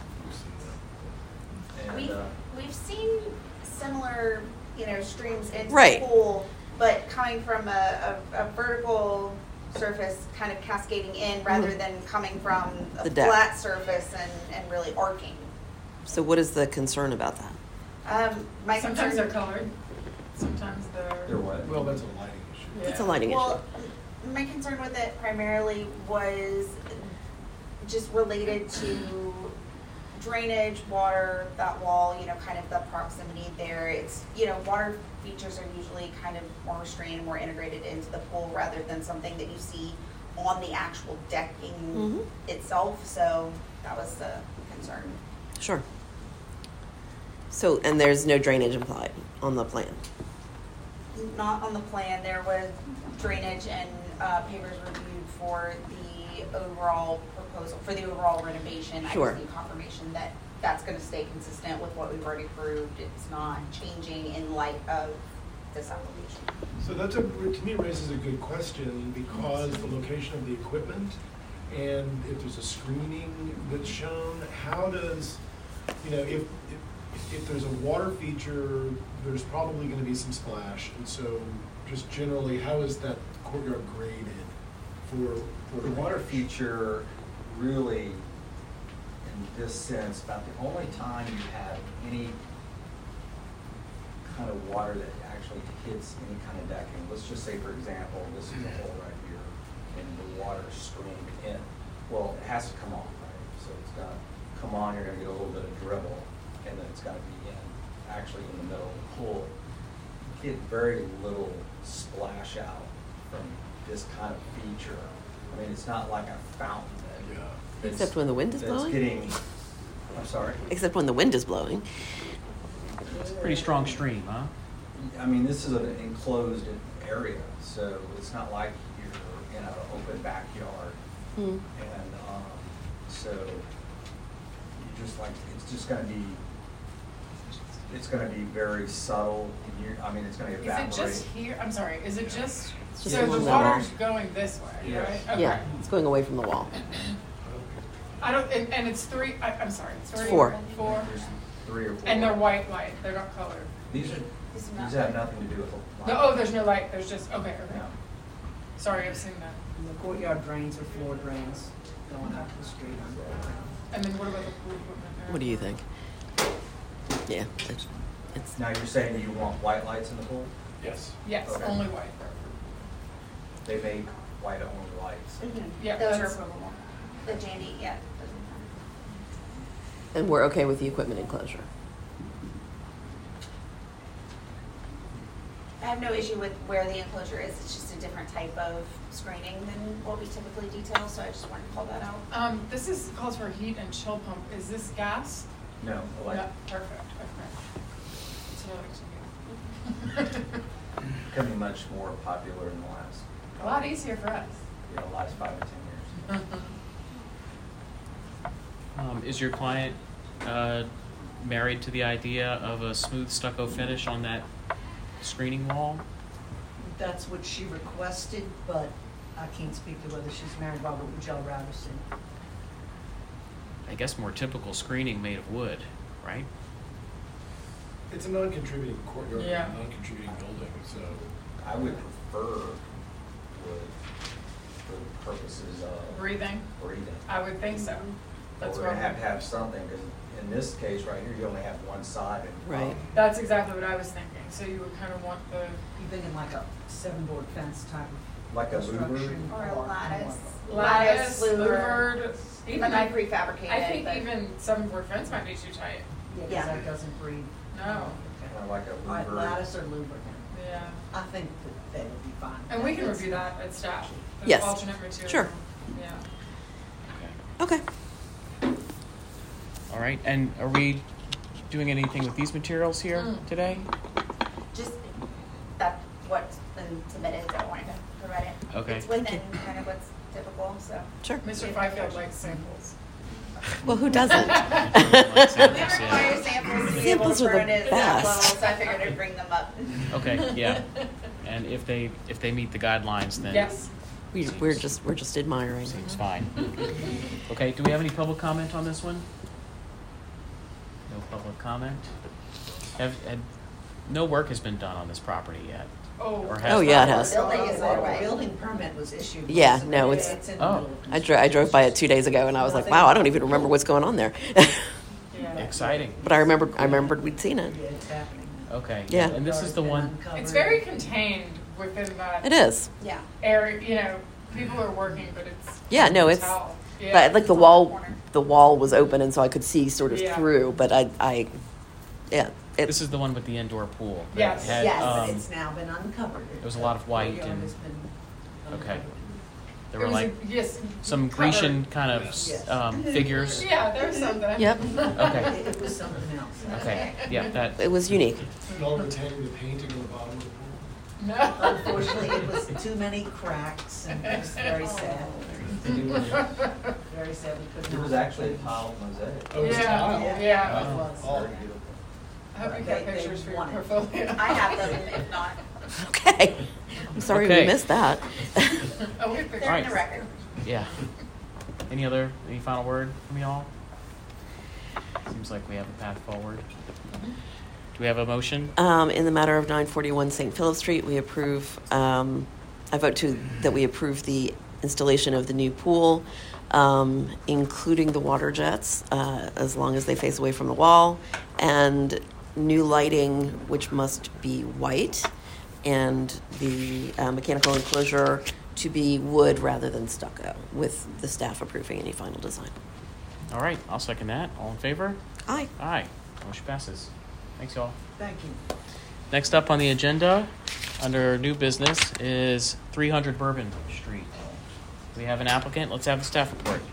And, We've seen similar, streams into Right. the pool, but coming from a vertical surface kind of cascading in rather than coming from a The deck. flat surface and really arcing. so what is the concern about that? My sometimes concern- they're colored, sometimes they're they're. what? Well, that's a lighting issue. It's a lighting issue. Well, my concern with it primarily was just related to drainage, water, that wall, kind of the proximity there. It's, water features are usually kind of more restrained, more integrated into the pool rather than something that you see on the actual decking Mhm. itself. So that was the concern. Sure. So, and there's no drainage implied on the plan? Not on the plan. There was drainage and papers reviewed for the overall proposal, for the overall renovation. Sure. I just need confirmation that that's going to stay consistent with what we've already approved. It's not changing in light of this application. So that's to me raises a good question, because the location of the equipment, and if there's a screening that's shown, how does, if there's a water feature, there's probably gonna be some splash, and so just generally, how is that courtyard graded for The water feature really, in this sense, about the only time you have any kind of water that actually hits any kind of decking. Let's just say, for example, this is a hole right here, and the water streamed in. Well, it has to come on, right? So it's got to come on, you're going to get a little bit of dribble, and then it's got to be actually in the middle of the pool. You get very little splash out from this kind of feature. I mean, it's not like a fountain that. that's- Except when the wind is that's blowing? getting, I'm sorry? Except when the wind is blowing. It's a pretty strong stream, huh? I mean, this is an enclosed area, so it's not like you're in an open backyard. Hmm. And so you just like, it's gonna be very subtle. I mean, it's gonna Is evaporate. it just here? I'm sorry, is it just, It's so just the along the water's wall. going this way, Yes. right? Okay. Yeah, it's going away from the wall. I don't, and it's three, I'm sorry, it's three. Four. Four. There's 3 or 4. And they're white light, they're not colored. These have nothing to do with the No, oh, there's no light, there's just, okay, okay. Yeah. Sorry, I've seen that. And the courtyard drains are floor drains going out to the street underground. And then what about the pool equipment there? What do you think? Yeah, it's, Now, you're saying you want white lights in the pool? Yes. Yes, Okay. only white. They make white-only lights. Yeah, Those are that's- approvable. The Jandy, yeah. those are and we're okay with the equipment enclosure. fine. I have no issue with where the enclosure is. It's just a different type of screening than what we typically detail, so I just wanted to call that out. This is, calls for a heat and chill pump. Is this gas? No, Yeah, perfect, okay. That's what I like to hear. becoming much more popular in the last, A lot easier for us. last 5 to 10 years. Is your client married to the idea of a smooth stucco finish on that screening wall? That's what she requested, but I can't speak to whether she's married. Robert, would y'all rather see? I guess more typical screening made of wood, right? It's a non-contributing courtyard, Yeah. non-contributing building, so. I would prefer wood for the purposes of Breathing? breathing. I would think so. That's We're what gonna have to have something, because in this case right here, you only have one side. Right. That's exactly what I was thinking. So you would kind of want the, You thinking like a 7-board fence type of Like a louver? construction? Or a lattice. lattice, louver, louvered, but not prefabricated. I think but- even 7-board fence might be too tight. Yeah, 'cause Yeah. that doesn't breathe. No. Kinda like a All right, louver. lattice or louver then. Yeah. I think that they would be fine. And we can review that at staff. The Yes. Alternate material. Sure. Yeah. Okay. All right, and are we doing anything with these materials here today? Just that's what's been submitted, so I wanted to provide it. Okay. It's within kind of what's typical, so. Sure. Mr. Fifield likes samples. Well, who doesn't? We require samples to be able Samples to are the burn it at that best. level, so I figured I'd bring them up. Okay, yeah. And if they meet the guidelines, then Yes. We're just admiring. seems fine. Okay, do we have any public comment on this one? No public comment. No work has been done on this property yet. Oh. Or has Oh, yeah, it has. Building is underway. The building permit was issued. Yeah, recently. no, it's- in the Oh. middle of I drove by it 2 days ago, and I was like, wow, I don't even remember what's going on there. Yeah. Exciting. But I remembered we'd seen it. Yeah, it's happening now. Okay. Yeah. And this is the one. It's very contained within that It is. Yeah. area. You know, people are working, but it's. Yeah, no, you can it's. tell. Yeah. But like the wall was open, and so I could see sort of Yeah. through. But yeah, This is the one with the indoor pool. that Yes. had, Yes. It's now been uncovered. There was a lot of white The yard and- has been Okay. uncovered. There It were was like yes, some covered. Grecian kind of Yes. figures. Yeah, there's something. Yep. Okay. It was something else. Okay. Yeah. That. it was unique. No retaining the painting on the bottom of the pool. No. Unfortunately, it was too many cracks, and it was very sad. Very sad. We could It not. was actually a tile mosaic. Oh, it's Yeah, tile? yeah. It was. Oh. Very beautiful. I hope you They got pictures for your won it. portfolio. I have them, if not, Okay. I'm sorry Okay. we missed that. Oh, we have they're pictures. Alright. in the record. Yeah. Any final word from y'all? Seems like we have a path forward. Do we have a motion? In the matter of 941 St. Philip Street, we approve. I vote that we approve the installation of the new pool, including the water jets, as long as they face away from the wall, and new lighting, which must be white, and the mechanical enclosure to be wood rather than stucco, with the staff approving any final design. All right. I'll second that. All in favor? Aye. Aye. Motion passes. Thanks, y'all. Thank you. Next up on the agenda, under new business, is 300 Bourbon Street. We have an applicant. Let's have the staff report.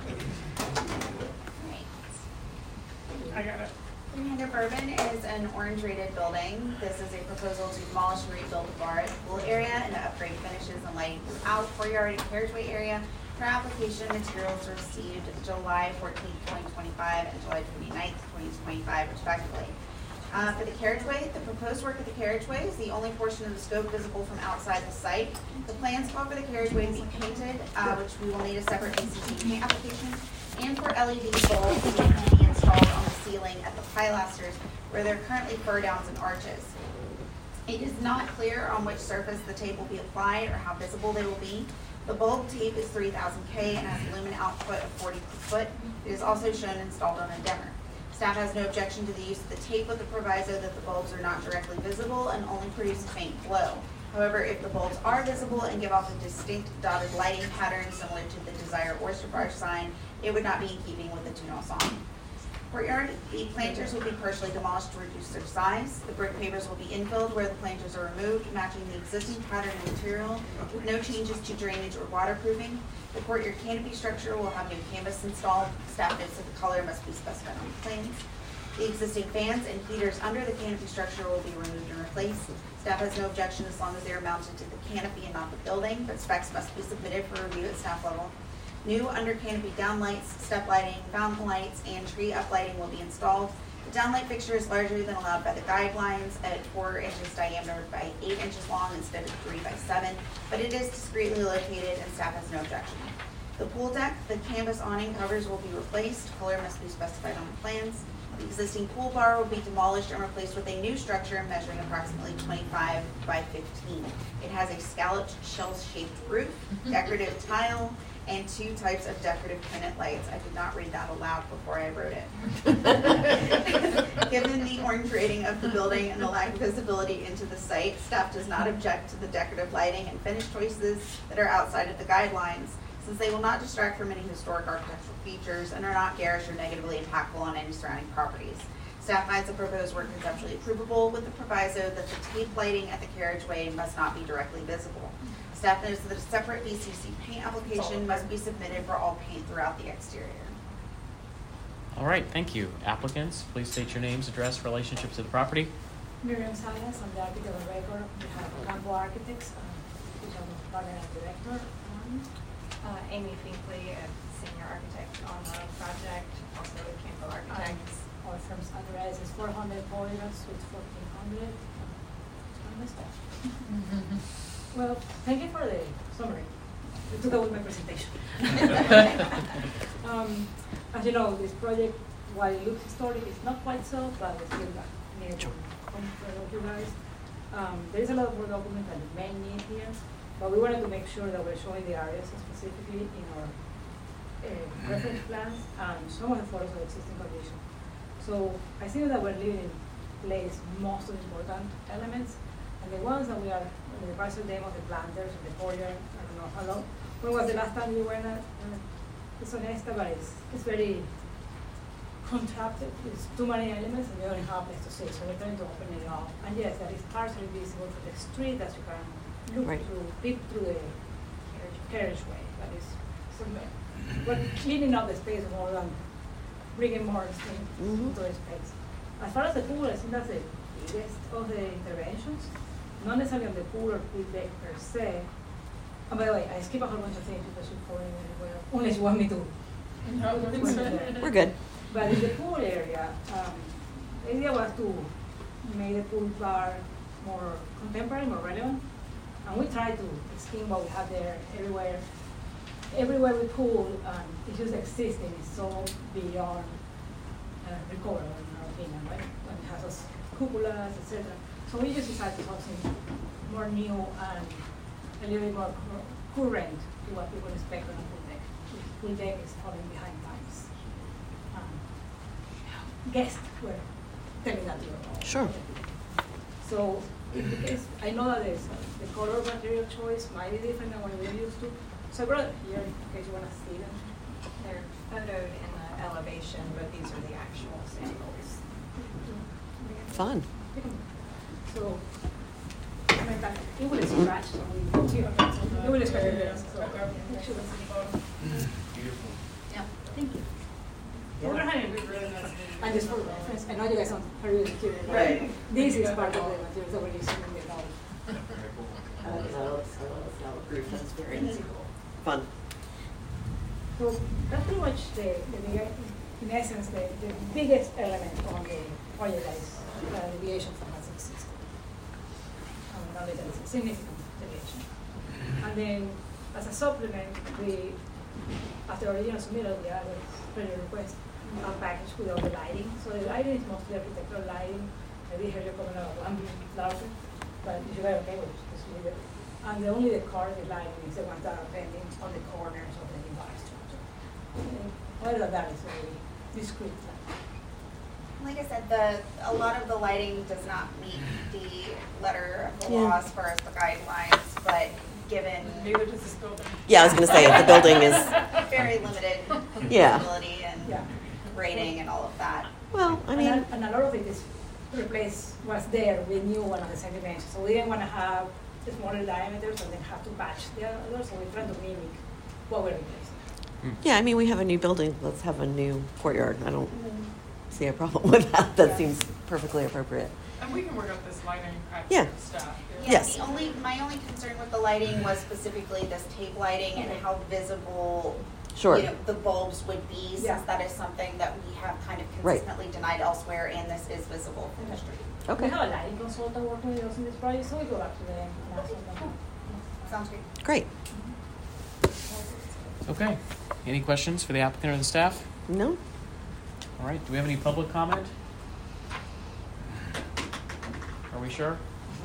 I got it. 300 Bourbon is an orange-rated building. This is a proposal to demolish and rebuild the bar and pool area and to upgrade finishes and lighting throughout courtyard and carriageway area. Her application materials were received July 14th, 2025 and July 29th, 2025 respectively. For the carriageway, the proposed work of the carriageway is the only portion of the scope visible from outside the site. The plans call for the carriageway to be painted, which we will need a separate ACC paint application, and for LED bulbs to be installed on the ceiling at the pilasters where there are currently fur downs and arches. It is not clear on which surface the tape will be applied or how visible they will be. The bulb tape is 3000 K and has a lumen output of 40 per foot. It is also shown installed on a dimmer. Staff has no objection to the use of the tape with the proviso that the bulbs are not directly visible and only produce a faint glow. However, if the bulbs are visible and give off a distinct dotted lighting pattern similar to the desired oyster bar sign, it would not be in keeping with the Tunnel song. Courtyard, the planters will be partially demolished to reduce their size. The brick pavers will be infilled where the planters are removed, matching the existing pattern and material, with no changes to drainage or waterproofing. The courtyard canopy structure will have new canvas installed. Staff notes that the color must be specified on the plans. The existing fans and heaters under the canopy structure will be removed and replaced. Staff has no objection as long as they are mounted to the canopy and not the building, but specs must be submitted for review at staff level. New under canopy downlights, step lighting, fountain lights, and tree up lighting will be installed. The downlight fixture is larger than allowed by the guidelines at 4 inches diameter by 8 inches long instead of 3 by 7, but it is discreetly located and staff has no objection. The pool deck, the canvas awning covers will be replaced. Color must be specified on the plans. The existing pool bar will be demolished and replaced with a new structure measuring approximately 25 by 15. It has a scalloped shell-shaped roof, decorative tile, and 2 types of decorative pennant lights. I did not read that aloud before I wrote it. Given the orange rating of the building and the lack of visibility into the site, staff does not object to the decorative lighting and finish choices that are outside of the guidelines, since they will not distract from any historic architectural features and are not garish or negatively impactful on any surrounding properties. Staff finds the proposed work conceptually approvable with the proviso that the tape lighting at the carriageway must not be directly visible. Staff notes that a separate VCC paint application must be submitted for all paint throughout the exterior. All right, thank you. Applicants, please state your names, address, relationship to the property. Miriam Salas, I'm the architect of record. We have Campo Architects, which I'm the partner and director. Amy Finkley, a senior architect on the project, also with Campo Architects. Our firm's address is 400 Polygon, Suite 1400. I'm the staff. Well, thank you for the summary. It took away my presentation. As you know, this project, while it looks historic, it's not quite so, but we still got near to you guys. There is a lot more document that you may need here, but we wanted to make sure that we're showing the areas specifically in our reference plans and some of the photos of existing condition. So I think that we're leaving in place most of the important elements, and the ones that we are, the partial name of the planters and the courtyard, I don't know how long. When was the last time we went at Sonesta, but it's very contracted. It's too many elements and we don't have a place to sit, so we're trying to open it up. And yes, that is partially visible to the street that you can look through, peep through the carriageway. That is somewhere. We're cleaning up the space more than bringing more things into the space. As far as the pool, I think that's the biggest of the interventions. Not necessarily on the pool or pool deck per se. And by the way, I skip a whole bunch of things because you're going anywhere, unless you want me to. No, we're good. But in the pool area, the idea was to make the pool bar more contemporary, more relevant. And we tried to scheme what we have there everywhere. Everywhere we pool, it's just existing, it's so beyond recoverable in our opinion, right? When it has those cupolas, etc. So we just decided to something more new and a little bit more current to what people expect on a pool deck. The pool deck is falling behind times. Guests were telling that to you. Sure. So in the case, I know that the color material choice might be different than what we're used to. So I brought it here in case you want to see them. They're photoed in the elevation, but these are the actual samples. Fun. So, it will scratch. It will scratch. Beautiful. Yeah, thank you. And just for reference, I know you guys are really curious. Right. This is part of the materials that we're using in the novel. That's very cool. Fun. So that's pretty much in essence, the biggest element on the project is deviation from what's existing. Not that it's a significant deviation. And then, as a supplement, we, after original submittal, we added further request a package with all the lighting. So the lighting is mostly architectural lighting. Maybe here you're coming out 1 bit larger, but if you guys are okay with just leave it. And only the correlated lighting is the ones that are bending on the corners of the device structure. Other than that, it's a very discrete light. Like I said, a lot of the lighting does not meet the letter of the law as far as the guidelines, but given Yeah, I was going to say the building is very limited Yeah. visibility and rating and all of that. Well, I mean, and a lot of it is replace what's there with new one of the same dimensions. So we didn't want to have smaller diameters and then have to patch the other. So we're trying to mimic what we're replacing. yeah, I mean, we have a new building. Let's have a new courtyard. I don't see a problem with that. That seems perfectly appropriate. And we can work out this lighting at Yeah. staff. Yeah, Yes. my only concern with the lighting was specifically this tape lighting and how visible Sure. the bulbs would be, since that is something that we have kind of consistently denied elsewhere, and this is visible from the street. Okay. We have a lighting consultant working with us in this project, so we go back to them and ask them. Sounds great. Great. Okay. Any questions for the applicant or the staff? No? All right, do we have any public comment? Are we sure?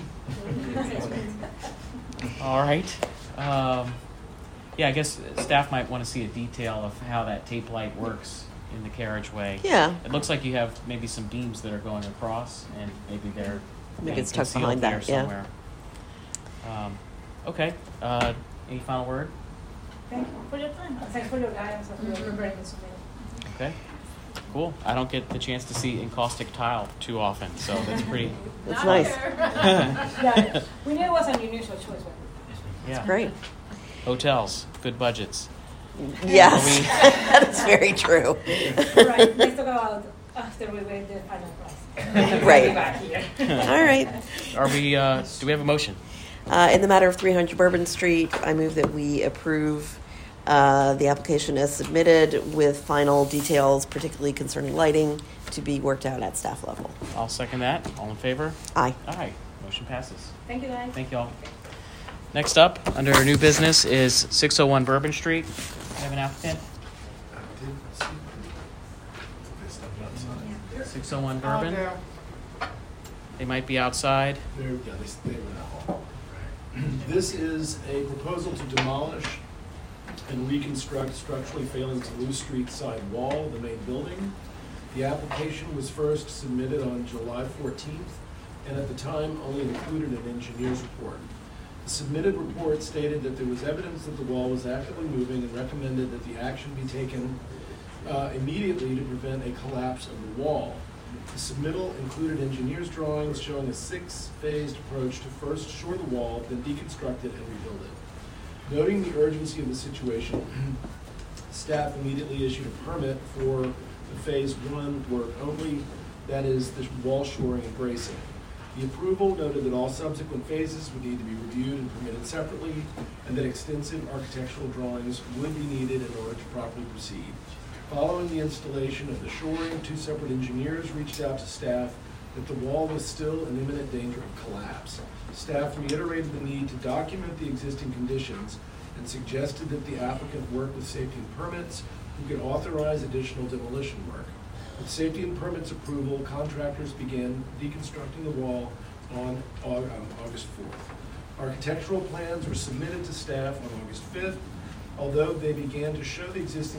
All right. Yeah, I guess staff might want to see a detail of how that tape light works in the carriageway. Yeah. It looks like you have maybe some beams that are going across, and maybe they're Maybe it's tucked concealed behind there that, yeah. somewhere. Okay. Any final word? Thank you for your time. Thanks for your guidance of your preparing this meeting. Okay. Cool. I don't get the chance to see encaustic tile too often, so that's pretty. That's nice. Yeah, we knew it was an unusual choice. Yeah. Great. Hotels, good budgets. Yes, that is very true. Right. Let's talk about after we read the final price. Right. Back here. All right. Are we? Do we have a motion? In the matter of 300 Bourbon Street, I move that we approve the application as submitted with final details, particularly concerning lighting, to be worked out at staff level. I'll second that. All in favor? Aye. Aye. Motion passes. Thank you, guys. Thank you all. Next up, under new business, is 601 Bourbon Street. We have an applicant. 601 Bourbon. They might be outside. They were in the hall. This is a proposal to demolish and reconstruct structurally failing Toulouse Street side wall, the main building. The application was first submitted on July 14th, and at the time only included an engineer's report. The submitted report stated that there was evidence that the wall was actively moving and recommended that the action be taken immediately to prevent a collapse of the wall. The submittal included engineer's drawings showing a 6-phased approach to first shore the wall, then deconstruct it and rebuild it. Noting the urgency of the situation, staff immediately issued a permit for the phase 1 work only, that is the wall shoring and bracing. The approval noted that all subsequent phases would need to be reviewed and permitted separately, and that extensive architectural drawings would be needed in order to properly proceed. Following the installation of the shoring, 2 separate engineers reached out to staff that the wall was still in imminent danger of collapse. Staff reiterated the need to document the existing conditions and suggested that the applicant work with safety and permits who could authorize additional demolition work. With safety and permits approval, contractors began deconstructing the wall on August 4th. Architectural plans were submitted to staff on August 5th. Although they began to show the existing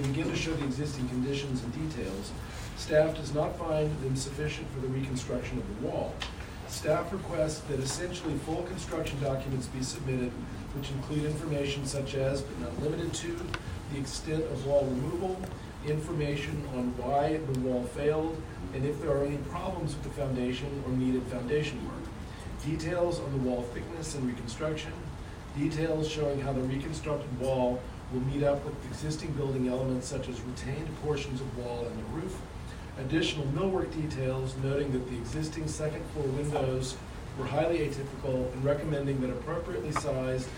conditions and details, staff does not find them sufficient for the reconstruction of the wall. Staff requests that essentially full construction documents be submitted, which include information such as, but not limited to, the extent of wall removal, information on why the wall failed, and if there are any problems with the foundation or needed foundation work. Details on the wall thickness and reconstruction, details showing how the reconstructed wall will meet up with existing building elements such as retained portions of wall and the roof. Additional millwork details noting that the existing second floor windows were highly atypical and recommending that appropriately sized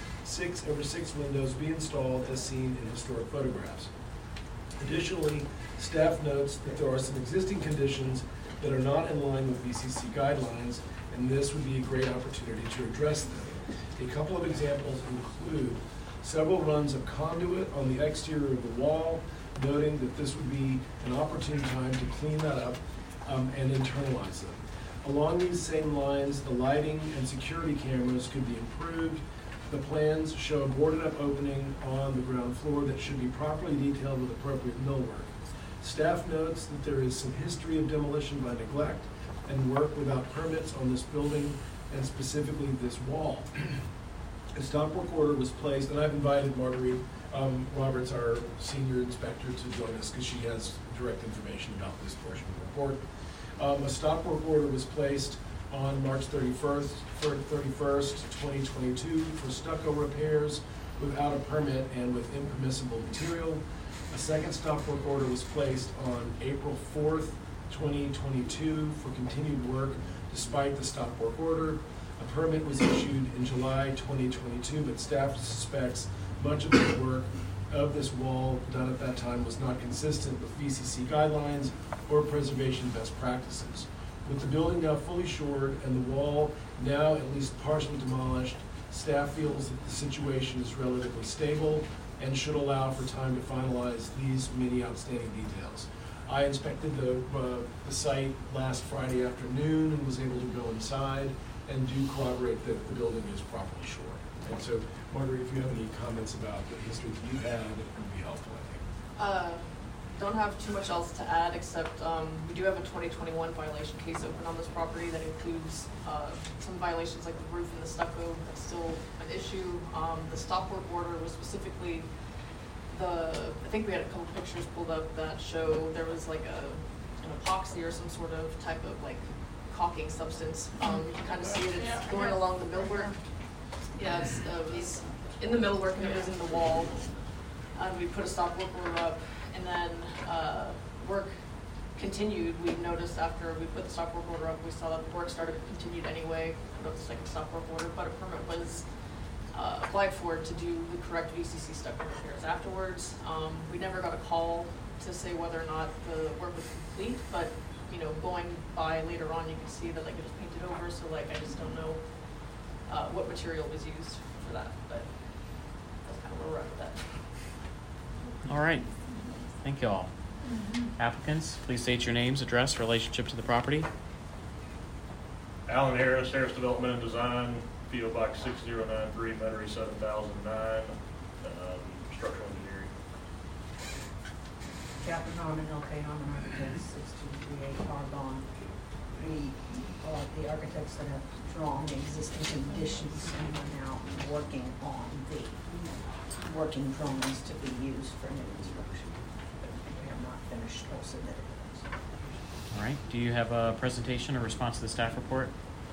6/6 windows be installed as seen in historic photographs. Additionally, staff notes that there are some existing conditions that are not in line with VCC guidelines, and this would be a great opportunity to address them. A couple of examples include several runs of conduit on the exterior of the wall, noting that this would be an opportune time to clean that up and internalize them. Along these same lines, the lighting and security cameras could be improved. The plans show a boarded up opening on the ground floor that should be properly detailed with appropriate millwork. Staff notes that there is some history of demolition by neglect and work without permits on this building, and specifically this wall. A stop work order was placed, and I've invited Marguerite Roberts, our senior inspector, to join us because she has direct information about this portion of the report. A stop work order was placed on March 31st, 2022 for stucco repairs without a permit and with impermissible material. A second stop work order was placed on April 4th, 2022 for continued work despite the stop work order. A permit was issued in July 2022, but staff suspects much of the work of this wall done at that time was not consistent with VCC guidelines or preservation best practices. With the building now fully shored and the wall now at least partially demolished, staff feels that the situation is relatively stable and should allow for time to finalize these many outstanding details. I inspected the site last Friday afternoon and was able to go inside and do corroborate that the building is properly shored. And so, Marguerite, if you have any comments about the history that you had, it would be helpful, I think. Don't have too much else to add, except we do have a 2021 violation case open on this property that includes some violations like the roof and the stucco. That's still an issue. The stop work order was specifically I think we had a couple pictures pulled up that show there was like an epoxy or some sort of type of like caulking substance. You can kind of see it, it's going along the millwork. Yeah, it was in the millwork and it was in the wall. We put a stop work order up, and then work continued. We noticed after we put the stop work order up, we saw that the work continued anyway. Put up the second stop work order, but a permit was applied for to do the correct VCC stucco repairs afterwards. We never got a call to say whether or not the work was complete, but you know, going by later on, you can see that like it was painted over. So like I just don't know what material was used for that, but that's kind of where we're at with that. All right. Thank you all. Applicants, please state your names, address, relationship to the property. Alan Harris, Harris Development and Design, P.O. Box 6093, Metairie 7009, structural engineering. Catherine Harmon, LK Harmon Architects, 6238 Arbonne. We are the architects that have drawn the existing conditions and are now working on the working drawings to be used for new construction. We have not finished or submitted those. All right. Do you have a presentation or response to the staff report?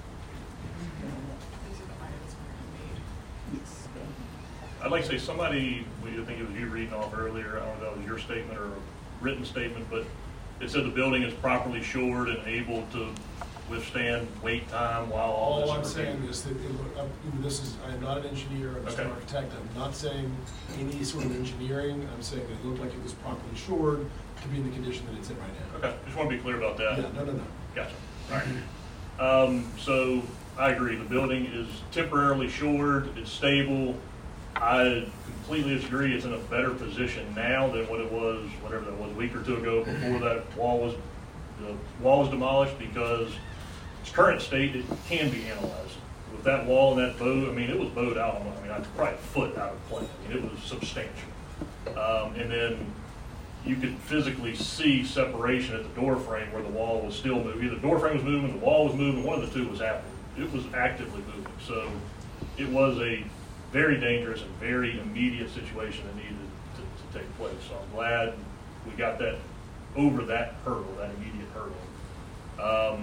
Yes. I'd like to say somebody, I think it was you reading off earlier, I don't know if that was your statement or a written statement, but it said the building is properly shored and able to withstand wait time while all this I'm is saying reviewed. is that I am not an engineer, I'm just an Okay. architect. I'm not saying any sort of engineering. I'm saying it looked like it was properly shored to be in the condition that it's in right now. Okay, just want to be clear about that. Yeah, no. Gotcha. All right. So I agree. The building is temporarily shored. It's stable. I completely disagree. It's in a better position now than what it was, whatever that was, a week or two ago before the wall was demolished, because its current state, it can be analyzed. With that wall and that bow, I mean, it was bowed out. Probably a foot out of plane. I mean, it was substantial. And then you could physically see separation at the door frame where the wall was still moving. Either the door frame was moving, the wall was moving, one of the two was happening. It was actively moving. So it was a very dangerous and very immediate situation that needed to take place. So I'm glad we got that over that hurdle, that immediate hurdle.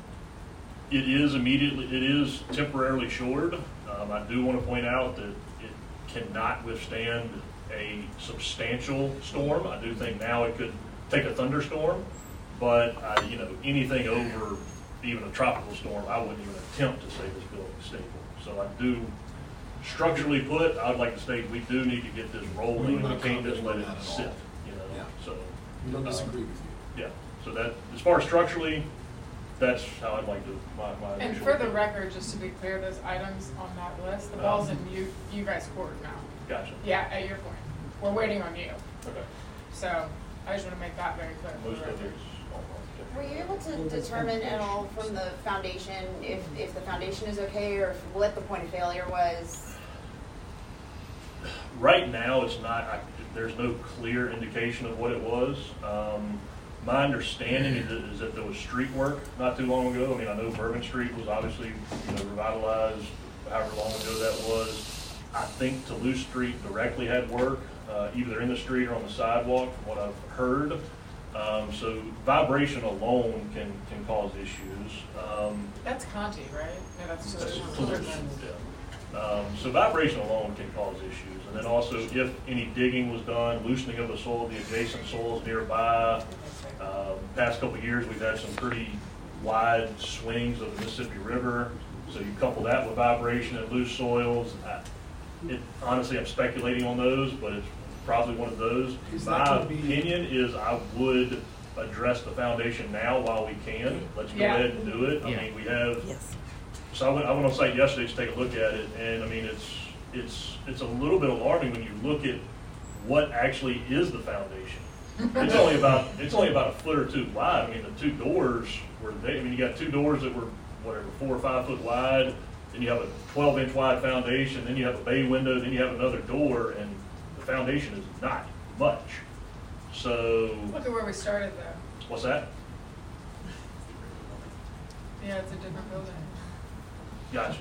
It is temporarily shored. I do want to point out that it cannot withstand a substantial storm. I do think now it could take a thunderstorm, but anything over even a tropical storm, I wouldn't even attempt to say this building is stable. So I do, structurally put, I'd like to state we do need to get this rolling. We can't just let it sit. So We don't disagree with you. yeah. So that, as far as structurally, that's how I'd like to my And initial for the opinion. record, just to be clear, those items on that list, the ball's in you guys' court now. Gotcha. Yeah, at your point. We're waiting on you. Okay. So I just want to make that very clear. for the Most of record. it's Were you able to determine at all from the foundation if the foundation is okay, or what the point of failure was? Right now, it's not. There's no clear indication of what it was. My understanding is that there was street work not too long ago. I mean, I know Bourbon Street was obviously revitalized, however long ago that was. I think Toulouse Street directly had work, either in the street or on the sidewalk, from what I've heard. So vibration alone can cause issues. That's Conti, right? No, that's Toulouse, yeah. So vibration alone can cause issues. And then also, if any digging was done, loosening of the soil, the adjacent soils nearby. Past couple of years, we've had some pretty wide swings of the Mississippi River. So you couple that with vibration and loose soils. Honestly, I'm speculating on those, but it's probably one of those. My opinion is I would address the foundation now while we can. Let's go ahead and do it. I mean, we have. Yes. So I went on site yesterday to take a look at it, and I mean, it's a little bit alarming when you look at what actually is the foundation. it's only about a foot or two wide. I mean, the two doors were there. I mean, you got two doors that were, whatever, 4 or 5 foot wide. Then you have a 12-inch wide foundation. Then you have a bay window. Then you have another door, and the foundation is not much. So. Look at where we started, though. What's that? Yeah, it's a different building. Gotcha.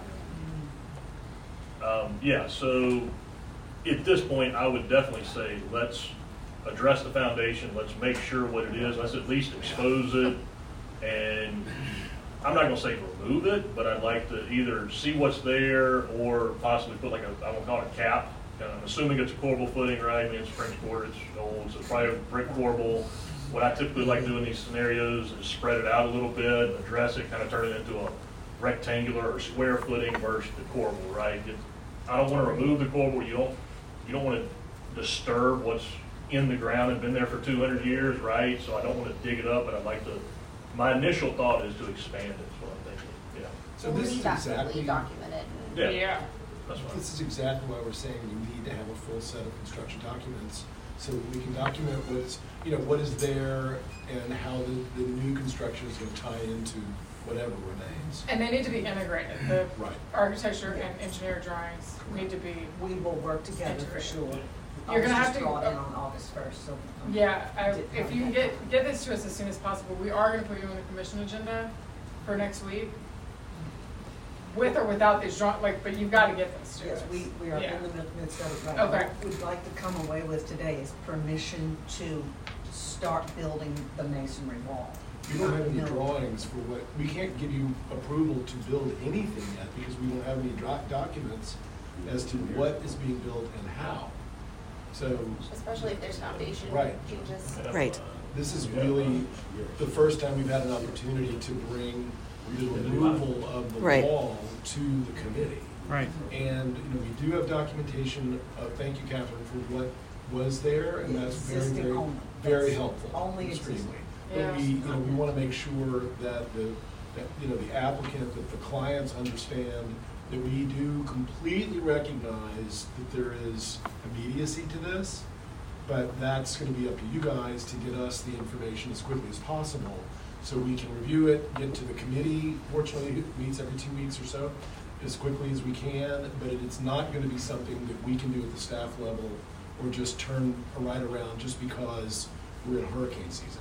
Yeah. Yeah, so at this point, I would definitely say let's address the foundation. Let's make sure what it is. Let's at least expose it. And I'm not going to say remove it, but I'd like to either see what's there or possibly put like I won't call it a cap. I'm assuming it's a corbel footing, right? I mean, it's French quarter, it's old, so it's probably a brick corbel. What I typically like doing in these scenarios is spread it out a little bit, address it, kind of turn it into a rectangular or square footing versus the corbel, right? I don't want to remove the corbel. You don't want to disturb what's in the ground and been there for 200 years, right? So I don't want to dig it up, but I'd like to. My initial thought is to expand it. Is what I'm thinking. Yeah. So this is exactly documented. Yeah. That's fine. This is exactly why we're saying we need to have a full set of construction documents so that we can document what is there and how the new construction is going to tie into whatever remains. And they need to be integrated. The Right. architecture and engineer drawings need to be. We will work together for sure. You're gonna have to draw it in on August 1st. So yeah, if you can get this to us as soon as possible, we are going to put you on the commission agenda for next week, with or without these drawings. But you've got to get this to yes, us. we are in the midst of it right Okay. now. What we'd like to come away with today is permission to start building the masonry wall. We don't have any drawings for what, we can't give you approval to build anything yet because we don't have any documents as to what is being built and how. So. Especially if there's foundation changes. Right. This is really the first time we've had an opportunity to bring the removal of the wall to the committee. Right. And we do have documentation. Thank you, Catherine, for what was there, and that's very helpful. Only extremely. Yeah. But we want to make sure that the applicant, that the clients understand that we do completely recognize that there is immediacy to this, but that's going to be up to you guys to get us the information as quickly as possible so we can review it, get to the committee. Fortunately, it meets every 2 weeks or so, as quickly as we can, but it's not going to be something that we can do at the staff level or just turn right around just because we're in hurricane season.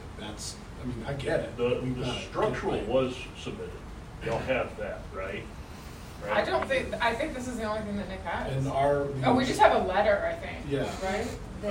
I get it. The structural was submitted. Y'all have that, right? I think this is the only thing that Nick has. And we just have a letter, I think. Yeah. Right?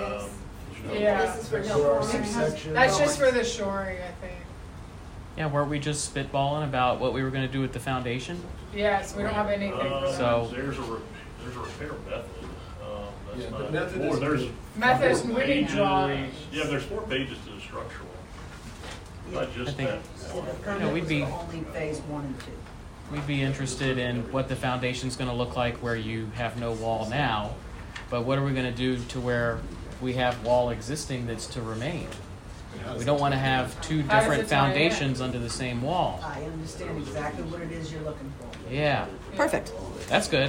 This is for That's just for the shoring, I think. Yeah, weren't we just spitballing about what we were going to do with the foundation? Yes, we don't have anything for that. So there's a repair method. Yeah, not, but method or is there's methods. four We need drawings. Yeah, there's 4 pages to the structural. Not just I think- that. we'd be only phase 1 and 2. we'd be interested in what the foundation's going to look like where you have no wall now, but what are we going to do to where we have wall existing that's to remain? We don't want to have 2 different foundations under the same wall. I understand exactly what it is you're looking for. Yeah. Perfect. That's good.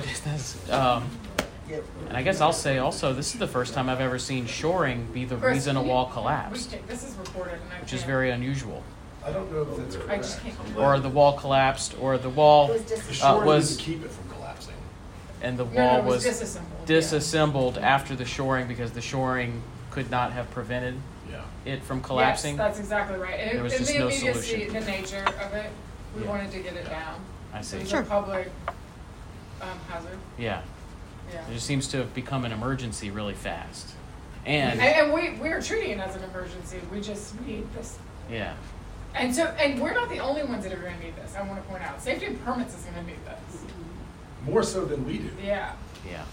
And I guess I'll say also, this is the first time I've ever seen shoring be the Chris, reason a wall collapsed, This is recorded, and which is very unusual. I don't know if that's correct. I just can't. Or the wall collapsed, or the wall The shoring was, is to keep it from collapsing. and the No, wall it was was disassembled, disassembled after the shoring because the shoring could not have prevented it from collapsing. Yes, that's exactly right. And There was in just the no immediacy, solution. the nature of it, we Yeah. wanted to get it down. I see. It was Sure. a public hazard. Yeah. Yeah. It just seems to have become an emergency really fast. And we're treating it as an emergency. We just need this. yeah. And we're not the only ones that are going to need this. I want to point out, safety and permits is going to need this. More so than we do. Yeah. Yeah.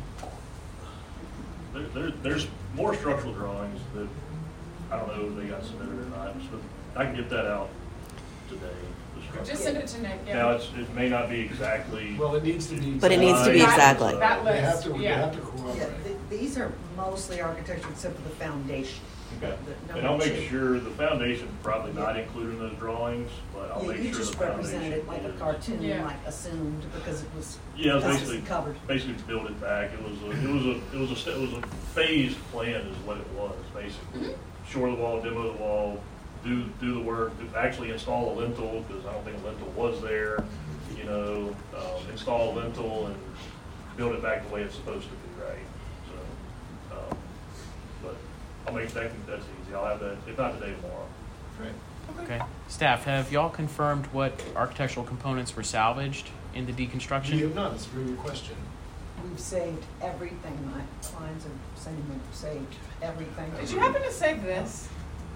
There's more structural drawings that I don't know if they got submitted or not, but I can get that out today. Just send it to Nick. Yeah. Now it may not be exactly. Well, it needs to be. But it needs to be exactly. That list. They have to corroborate. These are mostly architecture except for the foundation. Okay. the And I'll number make two. sure the foundation's probably not included in those drawings, but I'll Yeah, make you sure the just foundation represented it like a is- cartoon, Yeah. like assumed, because it was Yeah, it was basically covered. basically build it back. It was a phased plan is what it was, basically. Shore the wall, demo the wall, do the work, actually install a lintel, because I don't think a lintel was there, you know, install a lintel and build it back the way it's supposed to be, right? So, but I'll make that, that's easy. I'll have that, if not today, tomorrow. Right. Okay. Staff, have y'all confirmed what architectural components were salvaged in the We deconstruction? have not, that's a very good question. We've saved everything. My clients are saying we've saved everything. Did you happen to save this?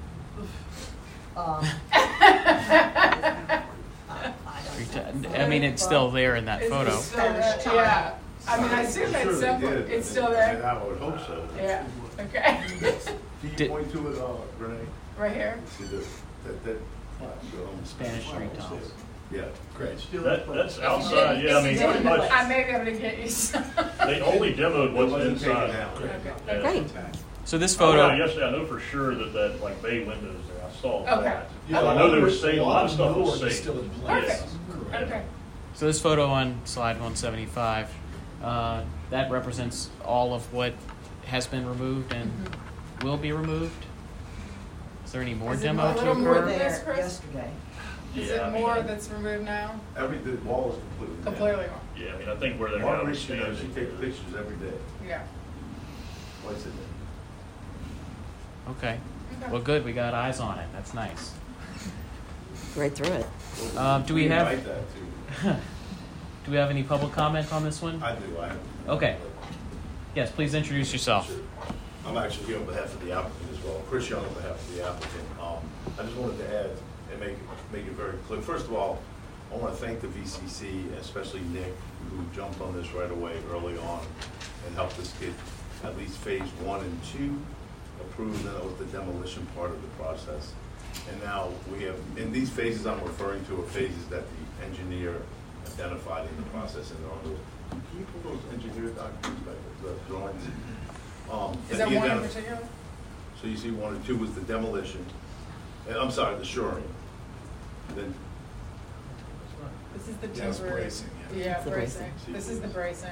I mean, it's still there in that Is it photo. still there? Yeah. I mean, I assume it's simple. It's still there? I would hope so. Yeah. Okay. Can you point to it, Renee? Right here? See that. Spanish street tiles. Yeah, great. That's outside, yeah, I mean, pretty much, I may be able to get you some. they only demoed what's wasn't taken inside. out. Yeah. Great. So this Oh, photo, yeah, yesterday, I know for sure that like bay windows there, I saw Okay. that. Yeah, I know they were a saved, a lot lot of stuff was millwork is saved. still in place. Perfect. Correct. Okay. so this photo on slide 175, that represents all of what has been removed and will be removed. Is there any more Is it demo a to little We more were occur? than this, there Chris? yesterday. Is Yeah, I it mean, more that's removed now? The wall is completely down. Completely more. Yeah, I mean, I think where they're Mark going. Rich, she takes pictures every day. Yeah. Twice a day. Okay. Okay. Well, good. We got eyes on it. That's nice. Right through it. Do we have? Invite that too. Do we have any public comment on this one? I do, I have. Okay. Yes, please introduce yourself. Sure. I'm actually here on behalf of the applicant as well, Chris Young on behalf of the applicant. I just wanted to add and make it very clear. First of all, I want to thank the VCC, especially Nick, who jumped on this right away early on and helped us get at least phase 1 and 2 approved, and that was the demolition part of the process. And now we have, in these phases I'm referring to are phases that the engineer identified in the process, and they're on those. Can you pull those engineer documents back, the drawings? Is that there he one in identif- particular? So you see 1 and 2 was the demolition, I'm sorry, the shoring. Then, This is the Yeah, it's temporary. bracing, yeah. Yeah, It's the bracing. bracing. This is the bracing.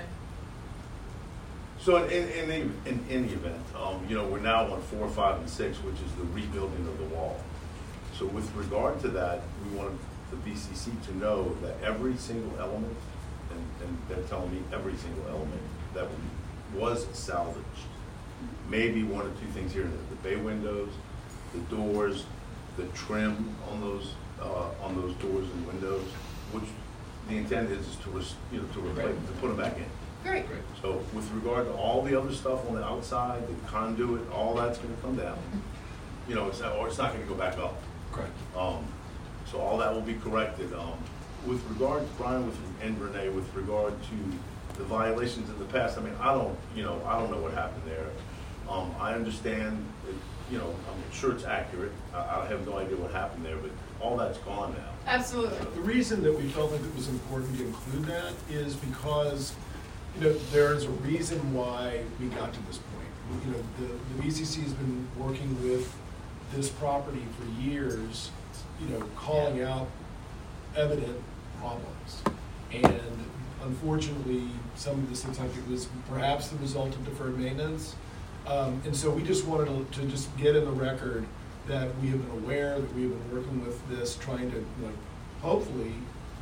so in any event, you know, we're now on 4, 5, and 6, which is the rebuilding of the wall. So with regard to that, we wanted the VCC to know that every single element, and they're telling me every single element that was salvaged, maybe 1 or 2 things here and there, the bay windows, the doors, the trim on those doors and windows, which the intent is to replace, to put them back in. Great. So with regard to all the other stuff on the outside, the conduit, all that's gonna come down. You know, it's not gonna go back up. Correct. So all that will be corrected. With regard, Brian and Renee, with regard to the violations in the past, I mean, I don't know what happened there. I understand, I'm sure it's accurate. I have no idea what happened there, but all that's gone now. Absolutely. The reason that we felt like it was important to include that is because, there is a reason why we got to this point. The VCC has been working with this property for years, calling out evident problems. And unfortunately, some of this looks like it was perhaps the result of deferred maintenance. And so we just wanted to just get in the record that we have been aware, that we have been working with this, trying to, hopefully,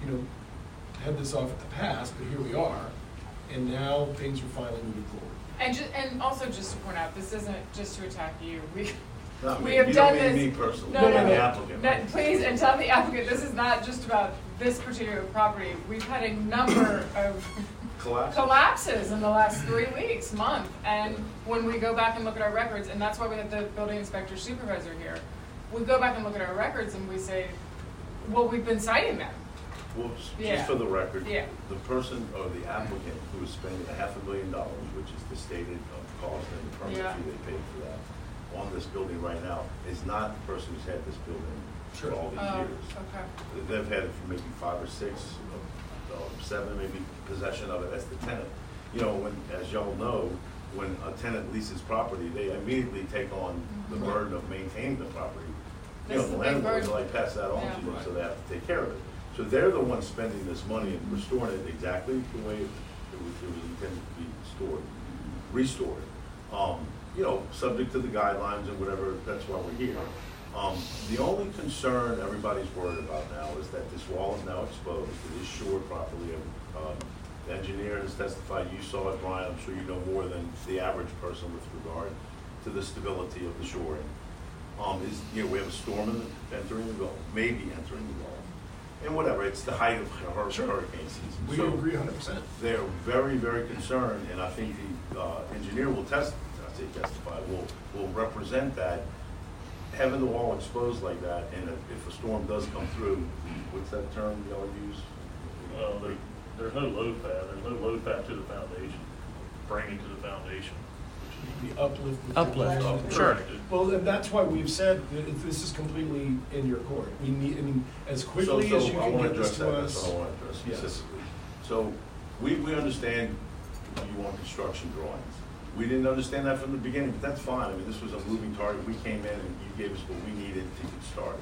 head this off at the pass, but here we are. And now things are finally moving forward. And also just to point out, this isn't just to attack you. Not We me. have You done don't mean this. me personally. No, You no, mean no. the applicant, No, right? please, and tell the applicant, this is not just about this particular property. We've had a number of collapses in the last 3 weeks, month. And when we go back and look at our records, and that's why we have the building inspector supervisor here, we go back and look at our records and we say, well, we've been citing them. Well, Yeah. just for the record, Yeah. the person or the applicant who is spending $500,000, which is the stated cost and the permit Yeah. fee they paid for that, on this building right now, is not the person who's had this building for all these years. Okay. They've had it for maybe 5 or 6, 7 maybe possession of it as the tenant. When, as y'all know, when a tenant leases property, they immediately take on the burden of maintaining the property. You know, the landlords like pass that on to them, so they have to take care of it. So they're the ones spending this money and restoring it exactly the way it was intended to be restored. You know, subject to the guidelines and whatever, that's why we're here. The only concern everybody's worried about now is that this wall is now exposed. It is shored properly. The engineer has testified, you saw it, Brian, I'm sure you know more than the average person with regard to the stability of the shoring. You know, we have a storm entering the Gulf, maybe entering the Gulf. And whatever, it's the height of hurricane season. We so agree 100%. They're very, very concerned, and I think the engineer will will represent that. Having the wall exposed like that, and if a storm does come through, what's that term y'all use? Well, there's no load pad. There's no load pad to the foundation, bringing to the foundation. The uplift. Uplift, sure. Well, and that's why we've said that this is completely in your court. We need, I mean, as quickly as you can get this to us. I want to address specifically. So we understand you want construction drawings. We didn't understand that from the beginning, but that's fine. I mean, this was a moving target. We came in and you gave us what we needed to get started.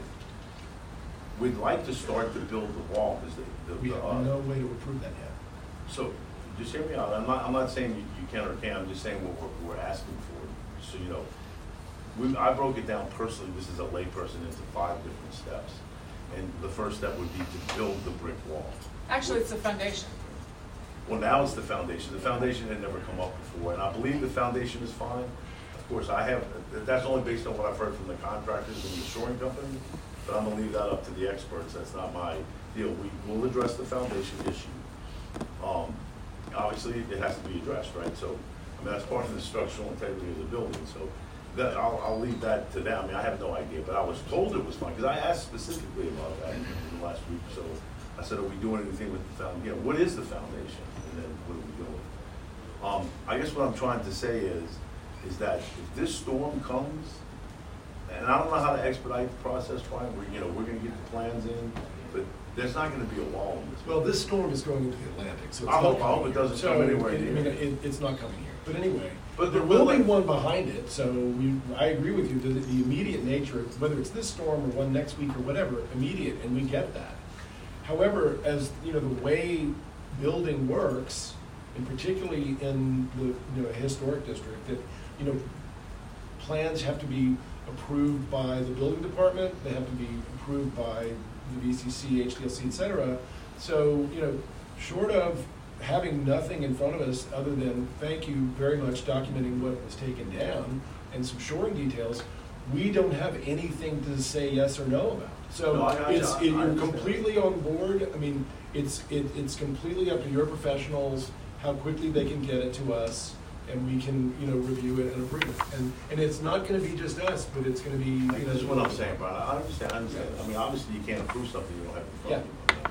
We'd like to start to build the wall because we have no way to approve that yet. So just hear me out. I'm not saying you can or can't. I'm just saying what we're asking for. So you know, I broke it down personally. This is a layperson into 5 different steps, and the first step would be to build the brick wall. Actually, it's the foundation. Well, now it's the foundation. The foundation had never come up before, and I believe the foundation is fine. Of course, that's only based on what I've heard from the contractors and the shoring company, but I'm gonna leave that up to the experts. That's not my deal. We will address the foundation issue. Obviously, it has to be addressed, right? So, I mean, that's part of the structural integrity of the building. So, I'll leave that to them. I mean, I have no idea, but I was told it was fine because I asked specifically about that in the last week. So, I said, are we doing anything with the foundation? You know, what is the foundation? And then what are we doing? I guess what I'm trying to say is that if this storm comes, and I don't know how to expedite the process, Brian, we're going to get the plans in, but there's not going to be a wall in this. Well, this storm is going into the Atlantic, so it's I hope it doesn't come anywhere near. I mean, it's not coming here. But anyway, but there will be one behind it. So I agree with you that the immediate nature, whether it's this storm or one next week or whatever, immediate, and we get that. However, as you know, the way building works, and particularly in the historic district, that plans have to be approved by the building department. They have to be approved by the VCC, HDLC, etc. So short of having nothing in front of us other than thank you very much documenting what was taken down and some shoring details, we don't have anything to say yes or no about. So you're completely on board. I mean, it's completely up to your professionals how quickly they can get it to us, and we can review it and approve it. And it's not going to be just us, but it's going to be. That's what I'm saying, Brian. I understand. Yeah. I mean, obviously you can't approve something you don't have in front of you.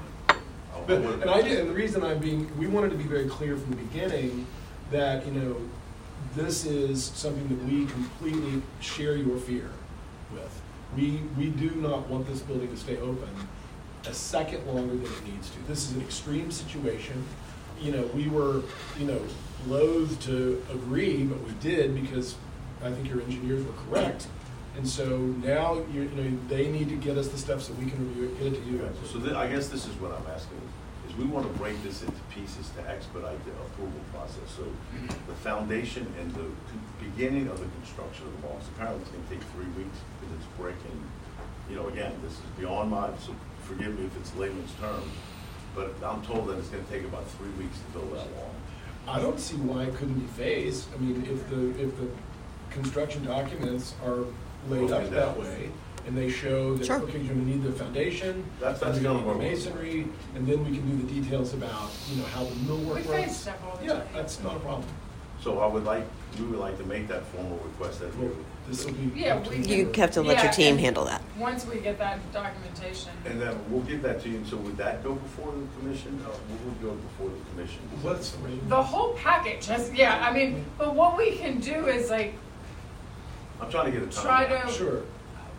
And the reason we wanted to be very clear from the beginning that this is something that we completely share your fear with. We do not want this building to stay open a second longer than it needs to. This is an extreme situation. We were, loath to agree, but we did because I think your engineers were correct. And so now, they need to get us the stuff so we can review it, get it to you. So I guess this is what I'm asking, is we want to break this into pieces to expedite the approval process. So the foundation and the beginning of the construction of the walls, apparently it's going to take 3 weeks because it's breaking. Again, this is beyond so forgive me if it's layman's term, but I'm told that it's going to take about 3 weeks to build that wall. I don't see why it couldn't be phased. I mean, if the construction documents are laid up that way, and they show that okay, you're going to need the foundation, that's going to work. Masonry, and then we can do the details about how the millwork works. Yeah, that's not a problem. So we would like to make that formal request that this will be. Yeah, you have to let your team handle that. Once we get that documentation. And then we'll give that to you. So would that go before the commission? What would go before the commission? What's the whole package? I mean, but what we can do is I'm trying to get a timeline. Sure.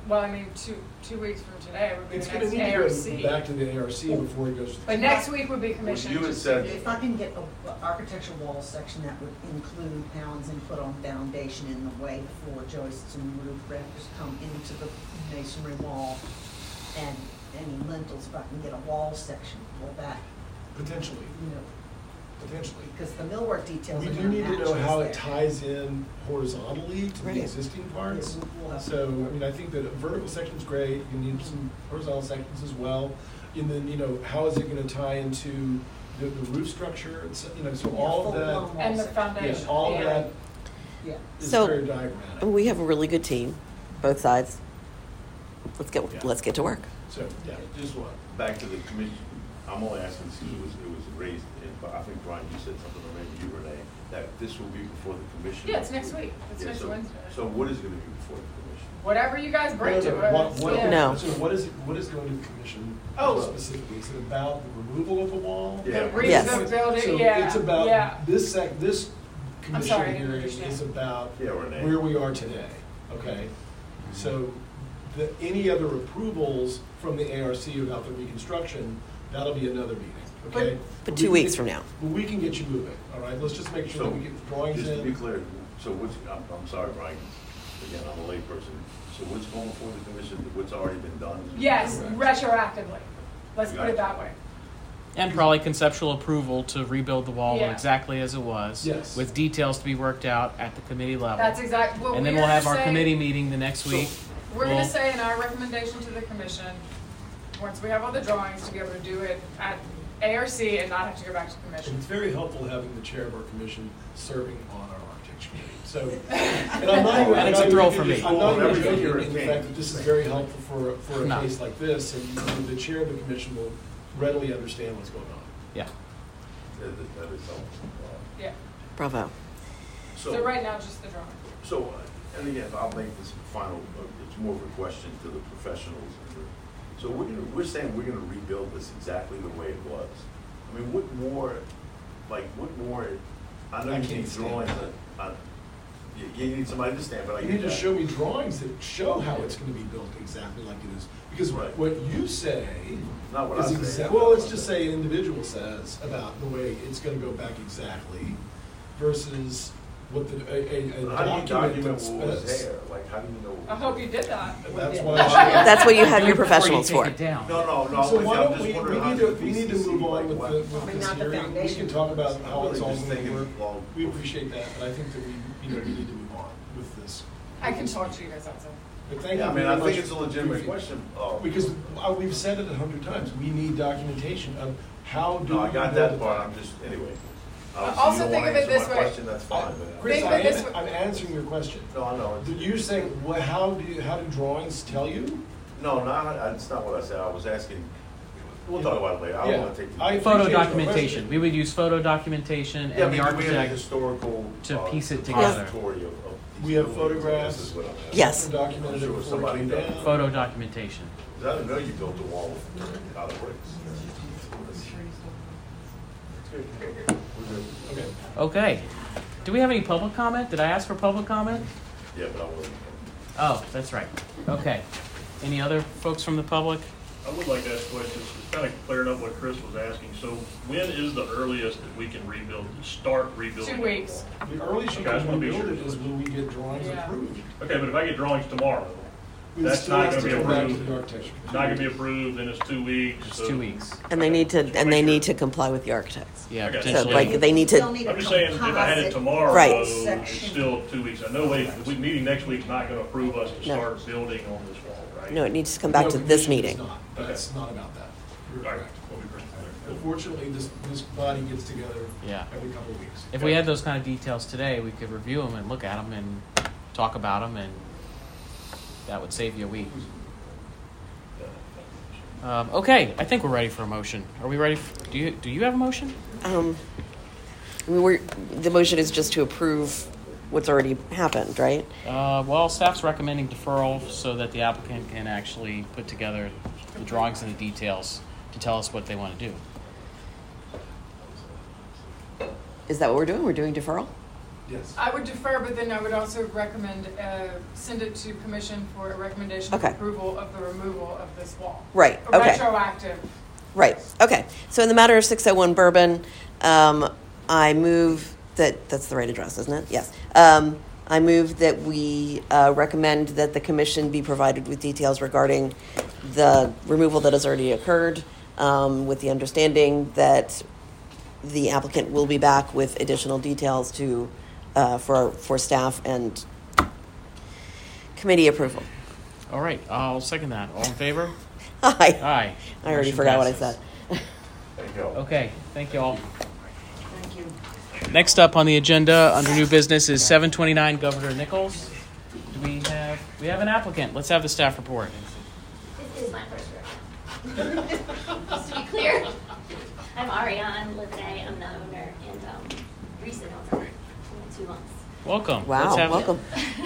well, I mean, two weeks from today would be It's the gonna next need to ARC. go back to the ARC before it goes to the. But next week would be commissioned. You had just said- to do- If I can get an architectural wall section that would include Alan's input on foundation in the way before joists and roof rafters come into the masonry wall and any lintels, if I can get a wall section, will that, Potentially, you know, potentially. because the millwork details We are do gonna need to match know how what's it there. ties in horizontally to Right. the existing parts. Yeah, we'll have to- So, I mean, I think that a vertical section's great, you need some horizontal sections as well. And then, you know, how is it gonna tie into the roof structure, and so, you know, so Yeah, all of full-blown that. wall And the section. foundation. Yeah, all of Yeah. that Yeah. is So- very diagrammatic. We have a really good team, both sides. Yeah. Let's get to work. So, yeah, just one. Back to the commission, I'm only asking, because it was raised, but I think, Brian, you said something, or maybe you, Renee, that this will be before the commission. Yeah, it's next week. It's Yeah, next so- Wednesday. So what is it gonna be before the commission? Whatever you guys bring to it. Yeah. No. So what is going to the commission Oh. specifically? Is it about the removal of the wall? Yeah. The Yes. building, So yeah. it's about, yeah. this I'm sorry, I commission didn't hearing understand. is about Yeah, Renee. where we are today, okay? So any other approvals from the ARC about the reconstruction, that'll be another meeting, okay? But we 2 can weeks get- from now. But we can get you moving, all right? Let's just make sure So, that we get the drawings just to be in. clear, so what's, I'm sorry, Brian, again, I'm a layperson, so what's going before the commission, what's already been done? Yes, Correct. retroactively. Let's put it that way. And probably conceptual approval to rebuild the wall Yeah. exactly as it was. Yes. With details to be worked out at the committee level. That's exactly what And then we're we'll have gonna our say- committee meeting the next week. We're going We'll- to say in our recommendation to the commission, once we have all the drawings, to be able to do it at ARC and not have to go back to And commission. it's very helpful having the chair of our commission serving on our architecture committee. So, and I'm not even. And it's a thrill for me. I'm not even Whenever joking you're a in the king. fact that this is very helpful for a No. case like this, and the chair of the commission will readily understand what's going on. Yeah. That is helpful. Yeah. Bravo. So right now, just the drawing. So, and again, I'll make this final, it's more of a question to the professionals. So we're saying we're gonna rebuild this exactly the way it was. I mean, what more, I know I you can't need stand drawings, that. you need somebody to stand, but I You get need to that. show me drawings that show how it's gonna be built exactly like it is. Because Right. what you say Not what I is say. well, let's just say an individual says about the way it's gonna go back exactly versus what a How do you document document that's. what was there? Like, how do you know? I hope you did that. That's why. That's what you have your Before you professionals take for. it down. No, So I'm why just don't we wondering how need the to, we need to VCC, move on like, with what- the, I with mean, this not the hearing. We foundation. can talk about how I'm it's all really just going to thinking work. long- We appreciate that, but I think that we need to move on with this. I can talk to you guys outside. But thank Yeah, you I mean, very I think much it's a for legitimate briefing. question. Because we've said it 100 times, we need documentation of how do No, we I got build that it. part, I'm just, anyway. Obviously, Also you don't think wanna of it answer this my way. question, that's fine, but. Chris, Think of it this way. I'm answering your question. No, I know. You're saying, how do drawings tell you? No, that's not what I said, I was asking, we'll talk about it later, I don't Yeah. wanna take. I Photo appreciate your documentation. question. We would use photo documentation Yeah, and the because we have a architect. historical. to piece it together. repository of We these have buildings, photographs. this is what I'm asking. Yes. Documented I'm sure before it somebody came does. down. Photo documentation. 'Cause I didn't know you built the wall out of bricks. We're good. Okay. Okay. Do we have any public comment? Did I ask for public comment? Yeah, but I wasn't. Oh, that's right. Okay. Any other folks from the public? I would like to ask questions, just kind of clearing up what Chris was asking. So when is the earliest that we can start rebuilding? 2 weeks. The earliest you Okay, I just can wanna be rebuild sure. it is when we get drawings Yeah. approved. Okay, but if I get drawings tomorrow, It that's still not has gonna to be come back to approved. the architecture. It's not gonna be approved, then it's 2 weeks. It's so- 2 weeks. And they need to comply with the architects. Yeah, Okay. So potentially. like they need Still to, need a I'm just saying, if I had it composite tomorrow, Right. it's section. still 2 weeks. I know the meeting next week's not gonna approve us to No. start building on this wall, right? no, it needs to come back No, to this commission is meeting. not. That's not about that. You're All right. correct. We'll be correct. Unfortunately, this body gets together Yeah. every couple of weeks. If we had those kind of details today, we could review them and look at them and talk about them, and that would save you a week. Okay, I think we're ready for a motion. Are we ready? Do you have a motion? I mean, the motion is just to approve what's already happened, right? Well, staff's recommending deferral so that the applicant can actually put together the drawings and the details to tell us what they want to do. Is that what we're doing? We're doing deferral? Yes. I would defer, but then I would also recommend, send it to commission for a recommendation of Okay. approval of the removal of this wall. Right, A okay. Retroactive. Right, okay. So in the matter of 601 Bourbon, I move that, that's the right address, isn't it? Yes. I move that we recommend that the commission be provided with details regarding the removal that has already occurred, with the understanding that the applicant will be back with additional details to, for staff and committee approval. All right, I'll second that. All in favor? Aye. Aye. I already Motion forgot what I passes. said. Thank you. Okay, thank you all. Thank you. Next up on the agenda under new business is 729 Governor Nichols. Do we have an applicant? Let's have the staff report. This is my first round. Just to be clear, I'm Ariane Lividay. I'm the owner and recent owner in 2 months. Welcome. Wow, welcome.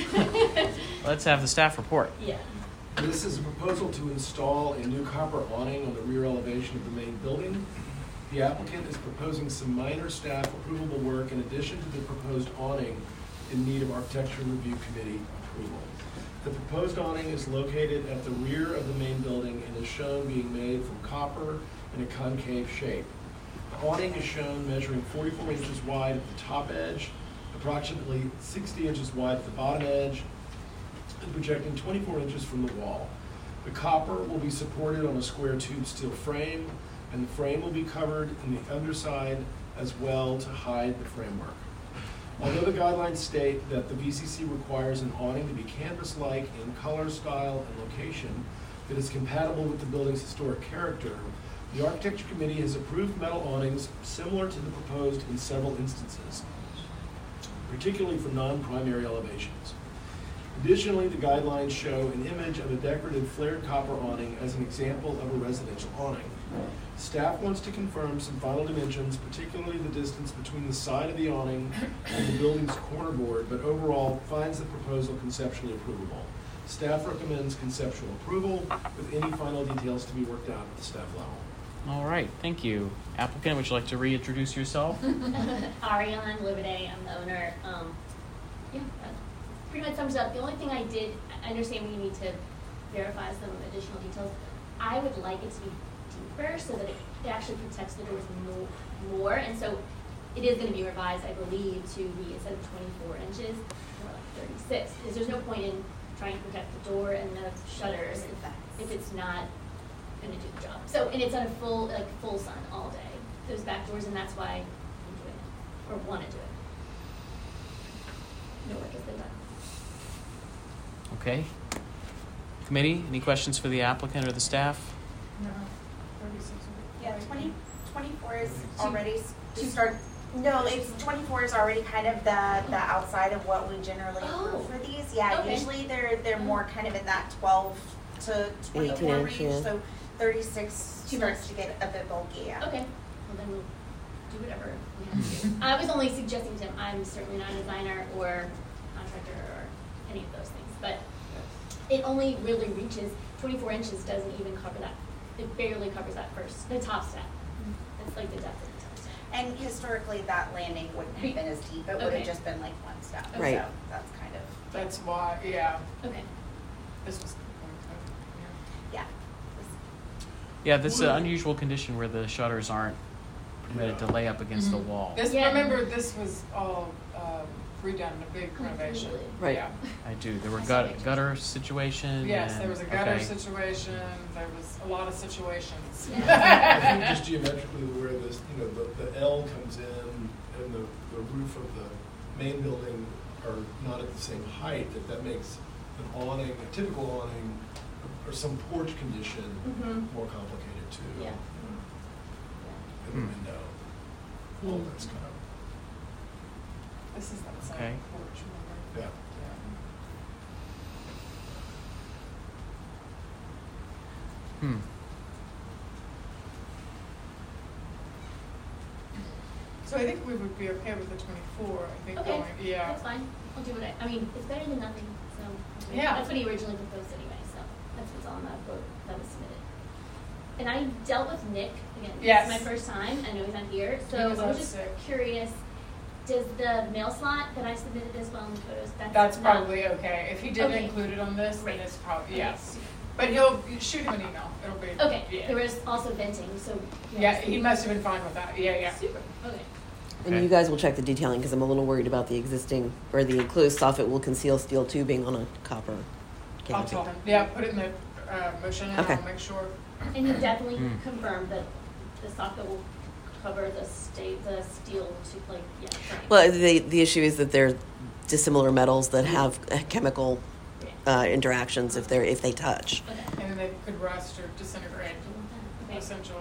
Let's have the staff report. Yeah. This is a proposal to install a new copper awning on the rear elevation of the main building. The applicant is proposing some minor staff approvable work in addition to the proposed awning in need of Architecture Review Committee approval. The proposed awning is located at the rear of the main building and is shown being made from copper in a concave shape. The awning is shown measuring 44 inches wide at the top edge, approximately 60 inches wide at the bottom edge, and projecting 24 inches from the wall. The copper will be supported on a square tube steel frame, and the frame will be covered in the underside as well to hide the framework. Although the guidelines state that the VCC requires an awning to be canvas-like in color, style, and location that is compatible with the building's historic character, the Architecture Committee has approved metal awnings similar to the proposed in several instances, particularly for non-primary elevations. Additionally, the guidelines show an image of a decorative flared copper awning as an example of a residential awning. Staff wants to confirm some final dimensions, particularly the distance between the side of the awning and the building's corner board, but overall finds the proposal conceptually approvable. Staff recommends conceptual approval with any final details to be worked out at the staff level. All right, thank you. Applicant, would you like to reintroduce yourself? Ariane Lividay, I'm the owner. Yeah, that pretty much sums it up. The only thing I understand we need to verify some additional details. I would like it to be deeper so that it actually protects the doors more. And so it is going to be revised, I believe, to be instead of 24 inches, more like 36. Because there's no point in trying to protect the door and the shutters if it's not going to do the job. So, and it's on a full sun all day, those back doors, and that's why I'm doing it, or want to do it. No work has been done. Okay. Committee, any questions for the applicant or the staff? No. 36. Yeah, 24 is already to start. No, it's 24 is already kind of the outside of what we generally approve for these. Yeah, okay. Usually they're more kind of in that 12 to 24 range. Yeah. So 36 starts to get a bit bulky. Yeah. Okay. Well, then we'll do whatever we have to do. I was only suggesting to him, I'm certainly not a designer or contractor or any of those things, but it only really reaches 24 inches. Doesn't even cover that. It barely covers the top step. It's like the depth of the top step. And historically, that landing wouldn't have been as deep. It would Okay. have just been like one step. Right. So that's kind of. That's why, yeah. Okay. This was. Yeah. Yeah, this is an unusual condition where the shutters aren't permitted to lay up against the wall. This, remember, this was all redone, a big renovation. Right. Yeah. I do. There were gutter situation. Yes, and, there was a gutter okay. situation. There was a lot of situations. I think just geometrically where this, the L comes in and the roof of the main building are not at the same height, that makes an awning, a typical awning, or some porch condition more complicated too. Yeah. And the window, all that's kind of. This is that side Okay. porch, remember? Yeah. So I think we would be okay with the 24. I think Okay. going, yeah. That's fine. I'll do what I mean, it's better than nothing. So Yeah. that's what he originally proposed anyway. So that's what's on that vote that was submitted. And I dealt with Nick again. Yes. This is my first time. I know he's not here, He so was I was out just sick. curious. Does the mail slot that I submitted as well in the photos, That's not- probably okay. If he didn't Okay. include it on this, then Right. it's probably, Okay. yes. But he'll shoot him an email. It'll be, Okay, yeah. there was also venting, so. Yeah, he must have been fine with that. Yeah, yeah. Super, okay. And you guys will check the detailing because I'm a little worried about the existing or the enclosed soffit will conceal steel tubing on a copper I'll canopy. tell him. Yeah, put it in the motion and Okay. I'll make sure. And you definitely confirmed that the soffit will cover the steel to frame. Well, the issue is that they're dissimilar metals that have chemical interactions if they touch. Okay. And then they could rust or disintegrate, essentially.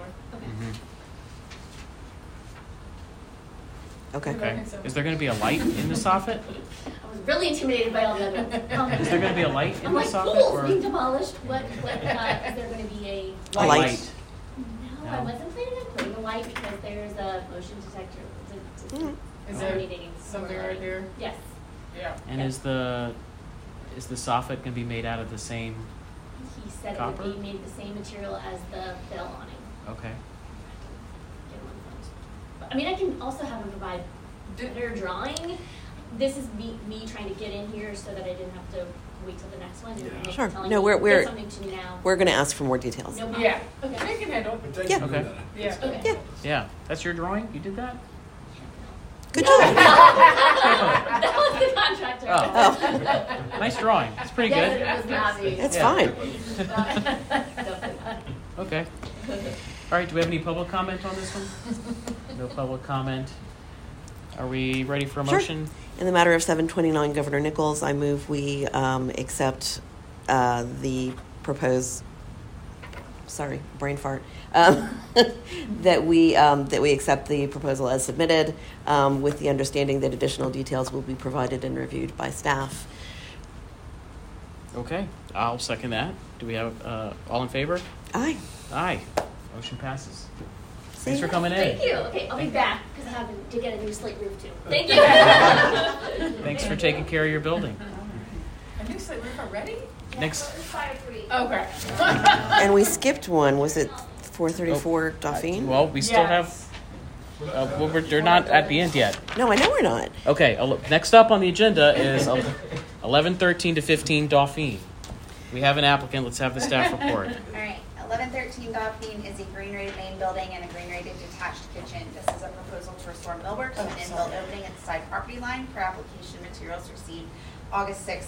Okay. Okay. Is there going to be a light in the soffit? I was really intimidated by all the other ones. Is there going to be a light in I'm the like, soffit? pools or- being demolished. What is there going to be a A light. No, I wasn't planning on putting a light because there's a motion detector. Is there something right here? Yes. Yeah. And is the soffit going to be made out of the same? He said Copper? it would be made the same material as the bell awning. Okay. I mean, I can also have him provide better drawing. This is me trying to get in here so that I didn't have to wait till the next one. And Nick Sure. telling No, me, we're "There's something to now." we're going to ask for more details. No problem. Yeah. Okay. You can handle it. Thank Yeah. you for Okay. that. Yeah. Okay. Yeah. Yeah. That's your drawing? You did that? Good job. That was the contractor. Oh. Nice drawing. It's pretty Yes, good. it was not me. It's Yeah. fine. Okay. All right. Do we have any public comment on this one? No public comment. Are we ready for a Sure. motion? In the matter of 729 Governor Nichols, I move we accept the proposed. Sorry, brain fart. That we accept the proposal as submitted, with the understanding that additional details will be provided and reviewed by staff. Okay. I'll second that. Do we have all in favor? Aye. Aye. Motion passes. Thanks for coming in. Thank you. Okay, I'll be back because I have to get a new slate roof too. Thank you. Thanks for taking care of your building. A new slate roof already? Next. Fire free. Okay. And we skipped one. Was it 434 Dauphine? Well, we still Yes. have. They're not at the end yet. No, I know we're not. Okay. Next up on the agenda is 1113 to 15 Dauphine. We have an applicant. Let's have the staff report. All right, 1113 Dauphine is a green rated main building and a green rated detached kitchen. This is a proposal to restore millwork to an inbuilt opening at the side property line per application materials received August 6,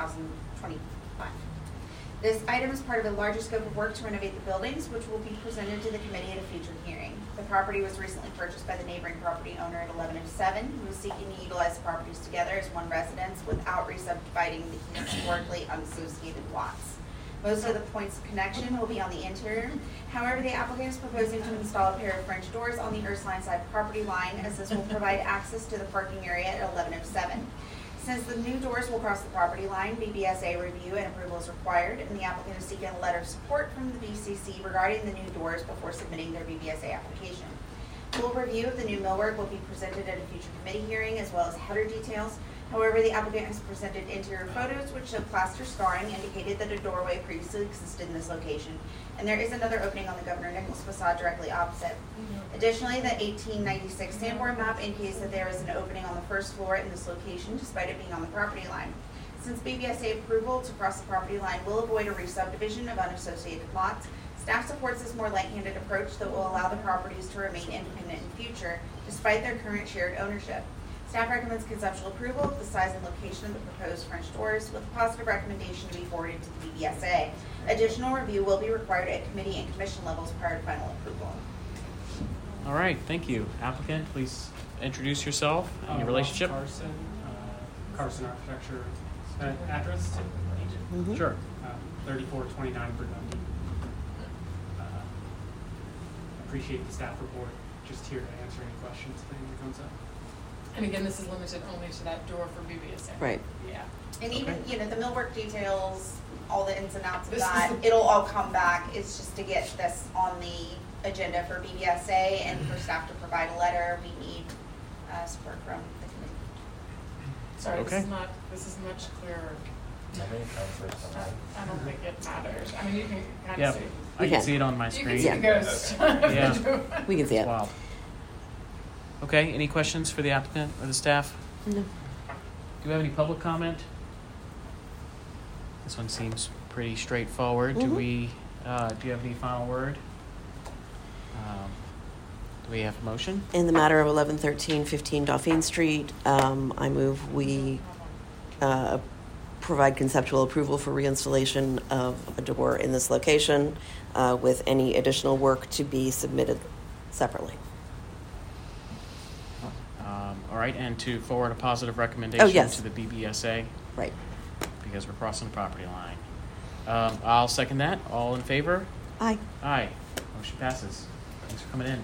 2025. This item is part of a larger scope of work to renovate the buildings, which will be presented to the committee at a future hearing. The property was recently purchased by the neighboring property owner at 1107, who is seeking to utilize the properties together as one residence without re-subdividing the historically unassociated lots. Most of the points of connection will be on the interior. However, the applicant is proposing to install a pair of French doors on the Ursuline side property line, as this will provide access to the parking area at 1107. Since the new doors will cross the property line, BBSA review and approval is required, and the applicant is seeking a letter of support from the BCC regarding the new doors before submitting their BBSA application. Full review of the new millwork will be presented at a future committee hearing, as well as header details. However, the applicant has presented interior photos which show plaster scarring, indicated that a doorway previously existed in this location, and there is another opening on the Governor Nichols facade directly opposite. Additionally, the 1896 Sanborn map indicates that there is an opening on the first floor in this location, despite it being on the property line. Since BBSA approval to cross the property line will avoid a re-subdivision of unassociated lots, staff supports this more light-handed approach that will allow the properties to remain independent in future, despite their current shared ownership. Staff recommends conceptual approval of the size and location of the proposed French doors, with a positive recommendation to be forwarded to the BBSA. Additional review will be required at committee and commission levels prior to final approval. All right. Thank you. Applicant, please introduce yourself and your relationship. Ross Carson Architecture. Address? Sure. 3429 Burgundy. Appreciate the staff report. Just here to answer any questions if anything comes up. And again, this is limited only to that door for BBSA. Right. Yeah. And even, the millwork details, all the ins and outs of This is that, it'll all come back. It's just to get this on the agenda for BBSA and for staff to provide a letter. We need support from the committee. Sorry, Okay. this is much clearer. I don't think it matters. I mean, you can kind Yeah, of see. I can see it on my screen. You can see the ghost. Yeah. We can see it. Wow. Okay, any questions for the applicant or the staff? No. Do we have any public comment? This one seems pretty straightforward. Mm-hmm. Do you have any final word? Do we have a motion? In the matter of 1113 15 Dauphine Street, I move we provide conceptual approval for reinstallation of a door in this location with any additional work to be submitted separately. All right, and to forward a positive recommendation yes. to the BBSA. Right. Because we're crossing the property line. I'll second that. All in favor? Aye. Aye. Motion passes. Thanks for coming in.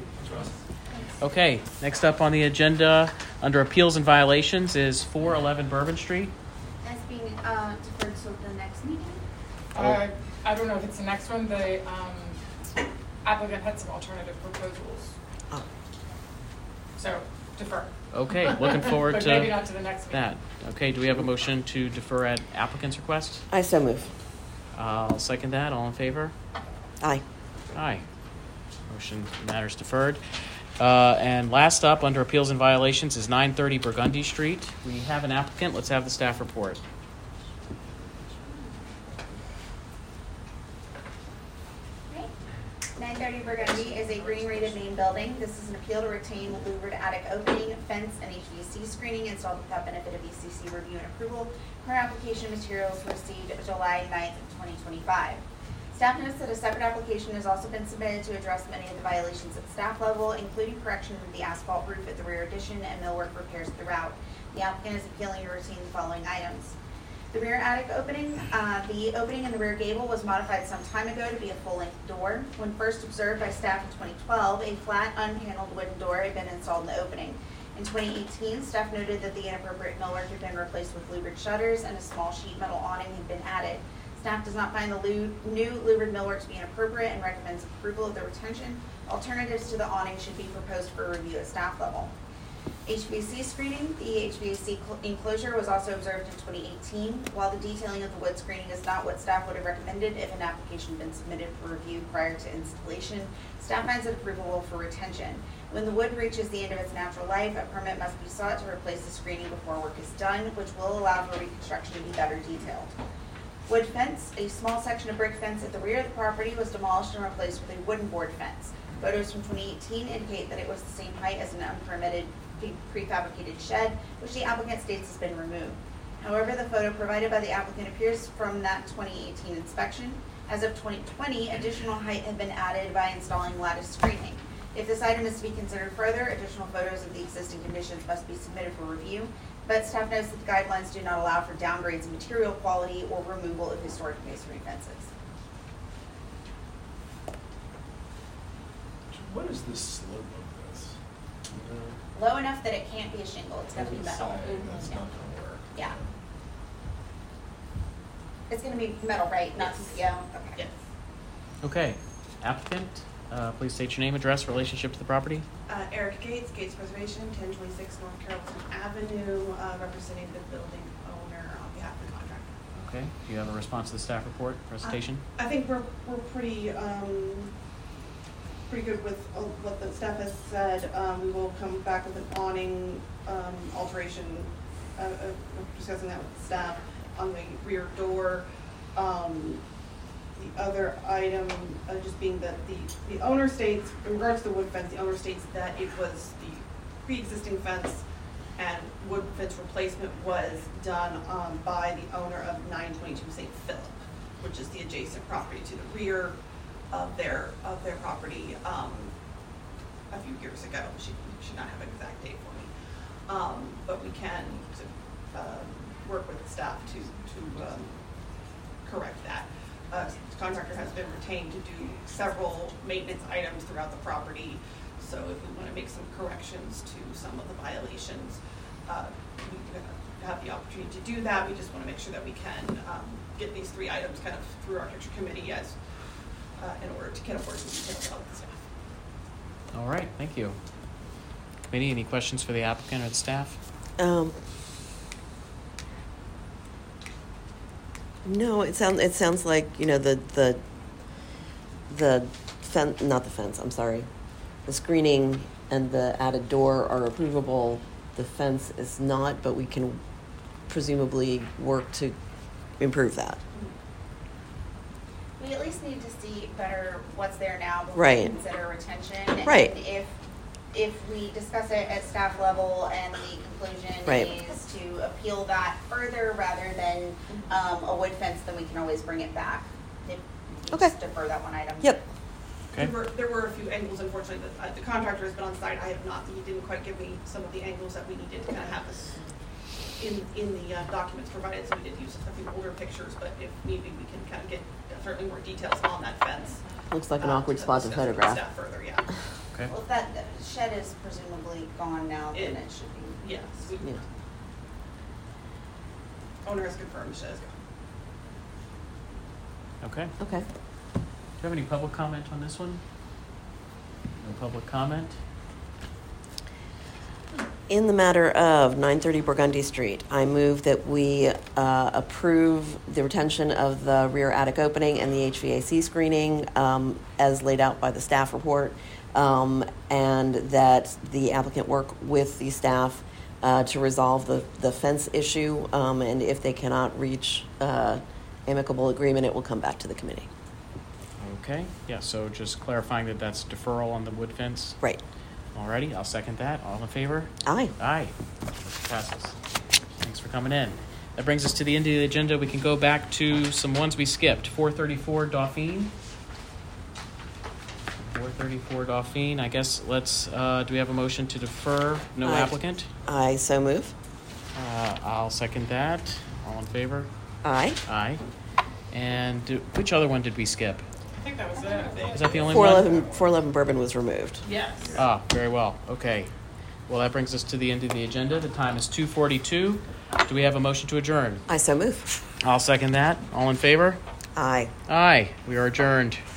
Okay, next up on the agenda under appeals and violations is 411 Bourbon Street. That's being deferred to the next meeting. I don't know if it's the next one. The applicant had some alternative proposals. Oh. So, defer. Okay, looking forward but to maybe not to the next meeting. that. Okay, do we have a motion to defer at applicant's request? I so move. I'll second that. All in favor? Aye. Aye. Motion matters deferred. And last up under appeals and violations is 930 Burgundy Street. We have an applicant. Let's have the staff report. Okay. 930 Burgundy is a green rated main building. This is an appeal to retain louvered attic opening, fence, and HVAC screening installed without benefit of ECC review and approval. Her application materials were received July 9th of 2025. Staff notes that a separate application has also been submitted to address many of the violations at staff level, including correction of the asphalt roof at the rear addition and millwork repairs throughout. The applicant is appealing to retain the following items. The rear attic opening, the opening in the rear gable was modified some time ago to be a full-length door. When first observed by staff in 2012, a flat, unpaneled wooden door had been installed in the opening. In 2018, staff noted that the inappropriate millwork had been replaced with louvered shutters and a small sheet metal awning had been added. Staff does not find the new louvered millwork to be inappropriate and recommends approval of the retention. Alternatives to the awning should be proposed for review at staff level. HVAC screening. The HVAC enclosure was also observed in 2018. While the detailing of the wood screening is not what staff would have recommended if an application had been submitted for review prior to installation, staff finds it approvable for retention. When the wood reaches the end of its natural life, a permit must be sought to replace the screening before work is done, which will allow for reconstruction to be better detailed. Wood fence. A small section of brick fence at the rear of the property was demolished and replaced with a wooden board fence. Photos from 2018 indicate that it was the same height as an unpermitted prefabricated shed, which the applicant states has been removed. However, the photo provided by the applicant appears from that 2018 inspection. As of 2020, additional height had been added by installing lattice screening. If this item is to be considered further, additional photos of the existing conditions must be submitted for review, but staff notes that the guidelines do not allow for downgrades in material quality or removal of historic masonry fences. What is the slope of this? Low enough that it can't be a shingle. It's going to be metal. That's not going to work. Yeah. It's going to be metal, right? Not TPO? Okay. Yes. Okay. Applicant, please state your name, address, relationship to the property. Eric Gates, Gates Preservation, 1026 North Carrollton Avenue, representing the building owner on behalf of the contractor. Okay. Do you have a response to the staff report presentation? I think we're pretty good with what the staff has said. We will come back with an awning alteration, discussing that with the staff on the rear door. The other item just being that the owner states, in regards to the wood fence, the owner states that it was the pre-existing fence and wood fence replacement was done by the owner of 922 St. Philip, which is the adjacent property to the rear of their property a few years ago. She should not have an exact date for me, but we can work with the staff to correct that. The contractor has been retained to do several maintenance items throughout the property, so if we want to make some corrections to some of the violations, we have the opportunity to do that. We just want to make sure that we can get these three items kind of through our architecture committee as in order to get a more detailed about the staff. All right, thank you. Committee, any questions for the applicant or the staff? No, it sounds like, you know, the fence, not the fence, I'm sorry. The screening and the added door are approvable. The fence is not, but we can presumably work to improve that. We at least need to see better what's there now before Right. we consider retention. Right. And if we discuss it at staff level and the conclusion Right. is to appeal that further rather than a wood fence, then we can always bring it back. If you Okay. just defer that one item. Yep. Okay. There were a few angles, unfortunately, that the contractor has been on site. I have not. He didn't quite give me some of the angles that we needed to kind of have this in the documents provided. So we did use a few older pictures, but if need be, we can kind of get certainly more details on that fence. Looks like an awkward spot to discuss with photograph. staff further, yeah. Okay. Well, if that shed is presumably gone now, then it should be. Yes. Yeah. Owner has confirmed the shed is gone. Okay. Okay. Do you have any public comment on this one? No public comment? In the matter of 930 Burgundy Street, I move that we approve the retention of the rear attic opening and the HVAC screening as laid out by the staff report, and that the applicant work with the staff to resolve the fence issue, and if they cannot reach amicable agreement, it will come back to the committee. Okay, yeah, so just clarifying that that's deferral on the wood fence? Right. Alrighty, I'll second that. All in favor? Aye. Aye. Motion passes. Thanks for coming in. That brings us to the end of the agenda. We can go back to some ones we skipped. 434 Dauphine. 434 Dauphine. I guess let's, do we have a motion to defer? No Aye. applicant? I so move. I'll second that. All in favor? Aye. Aye. And which other one did we skip? I think that was it. Is that the only one? 411 Bourbon was removed. Yes. Ah, very well. Okay. Well, that brings us to the end of the agenda. The time is 2:42. Do we have a motion to adjourn? I so move. I'll second that. All in favor? Aye. Aye. We are adjourned.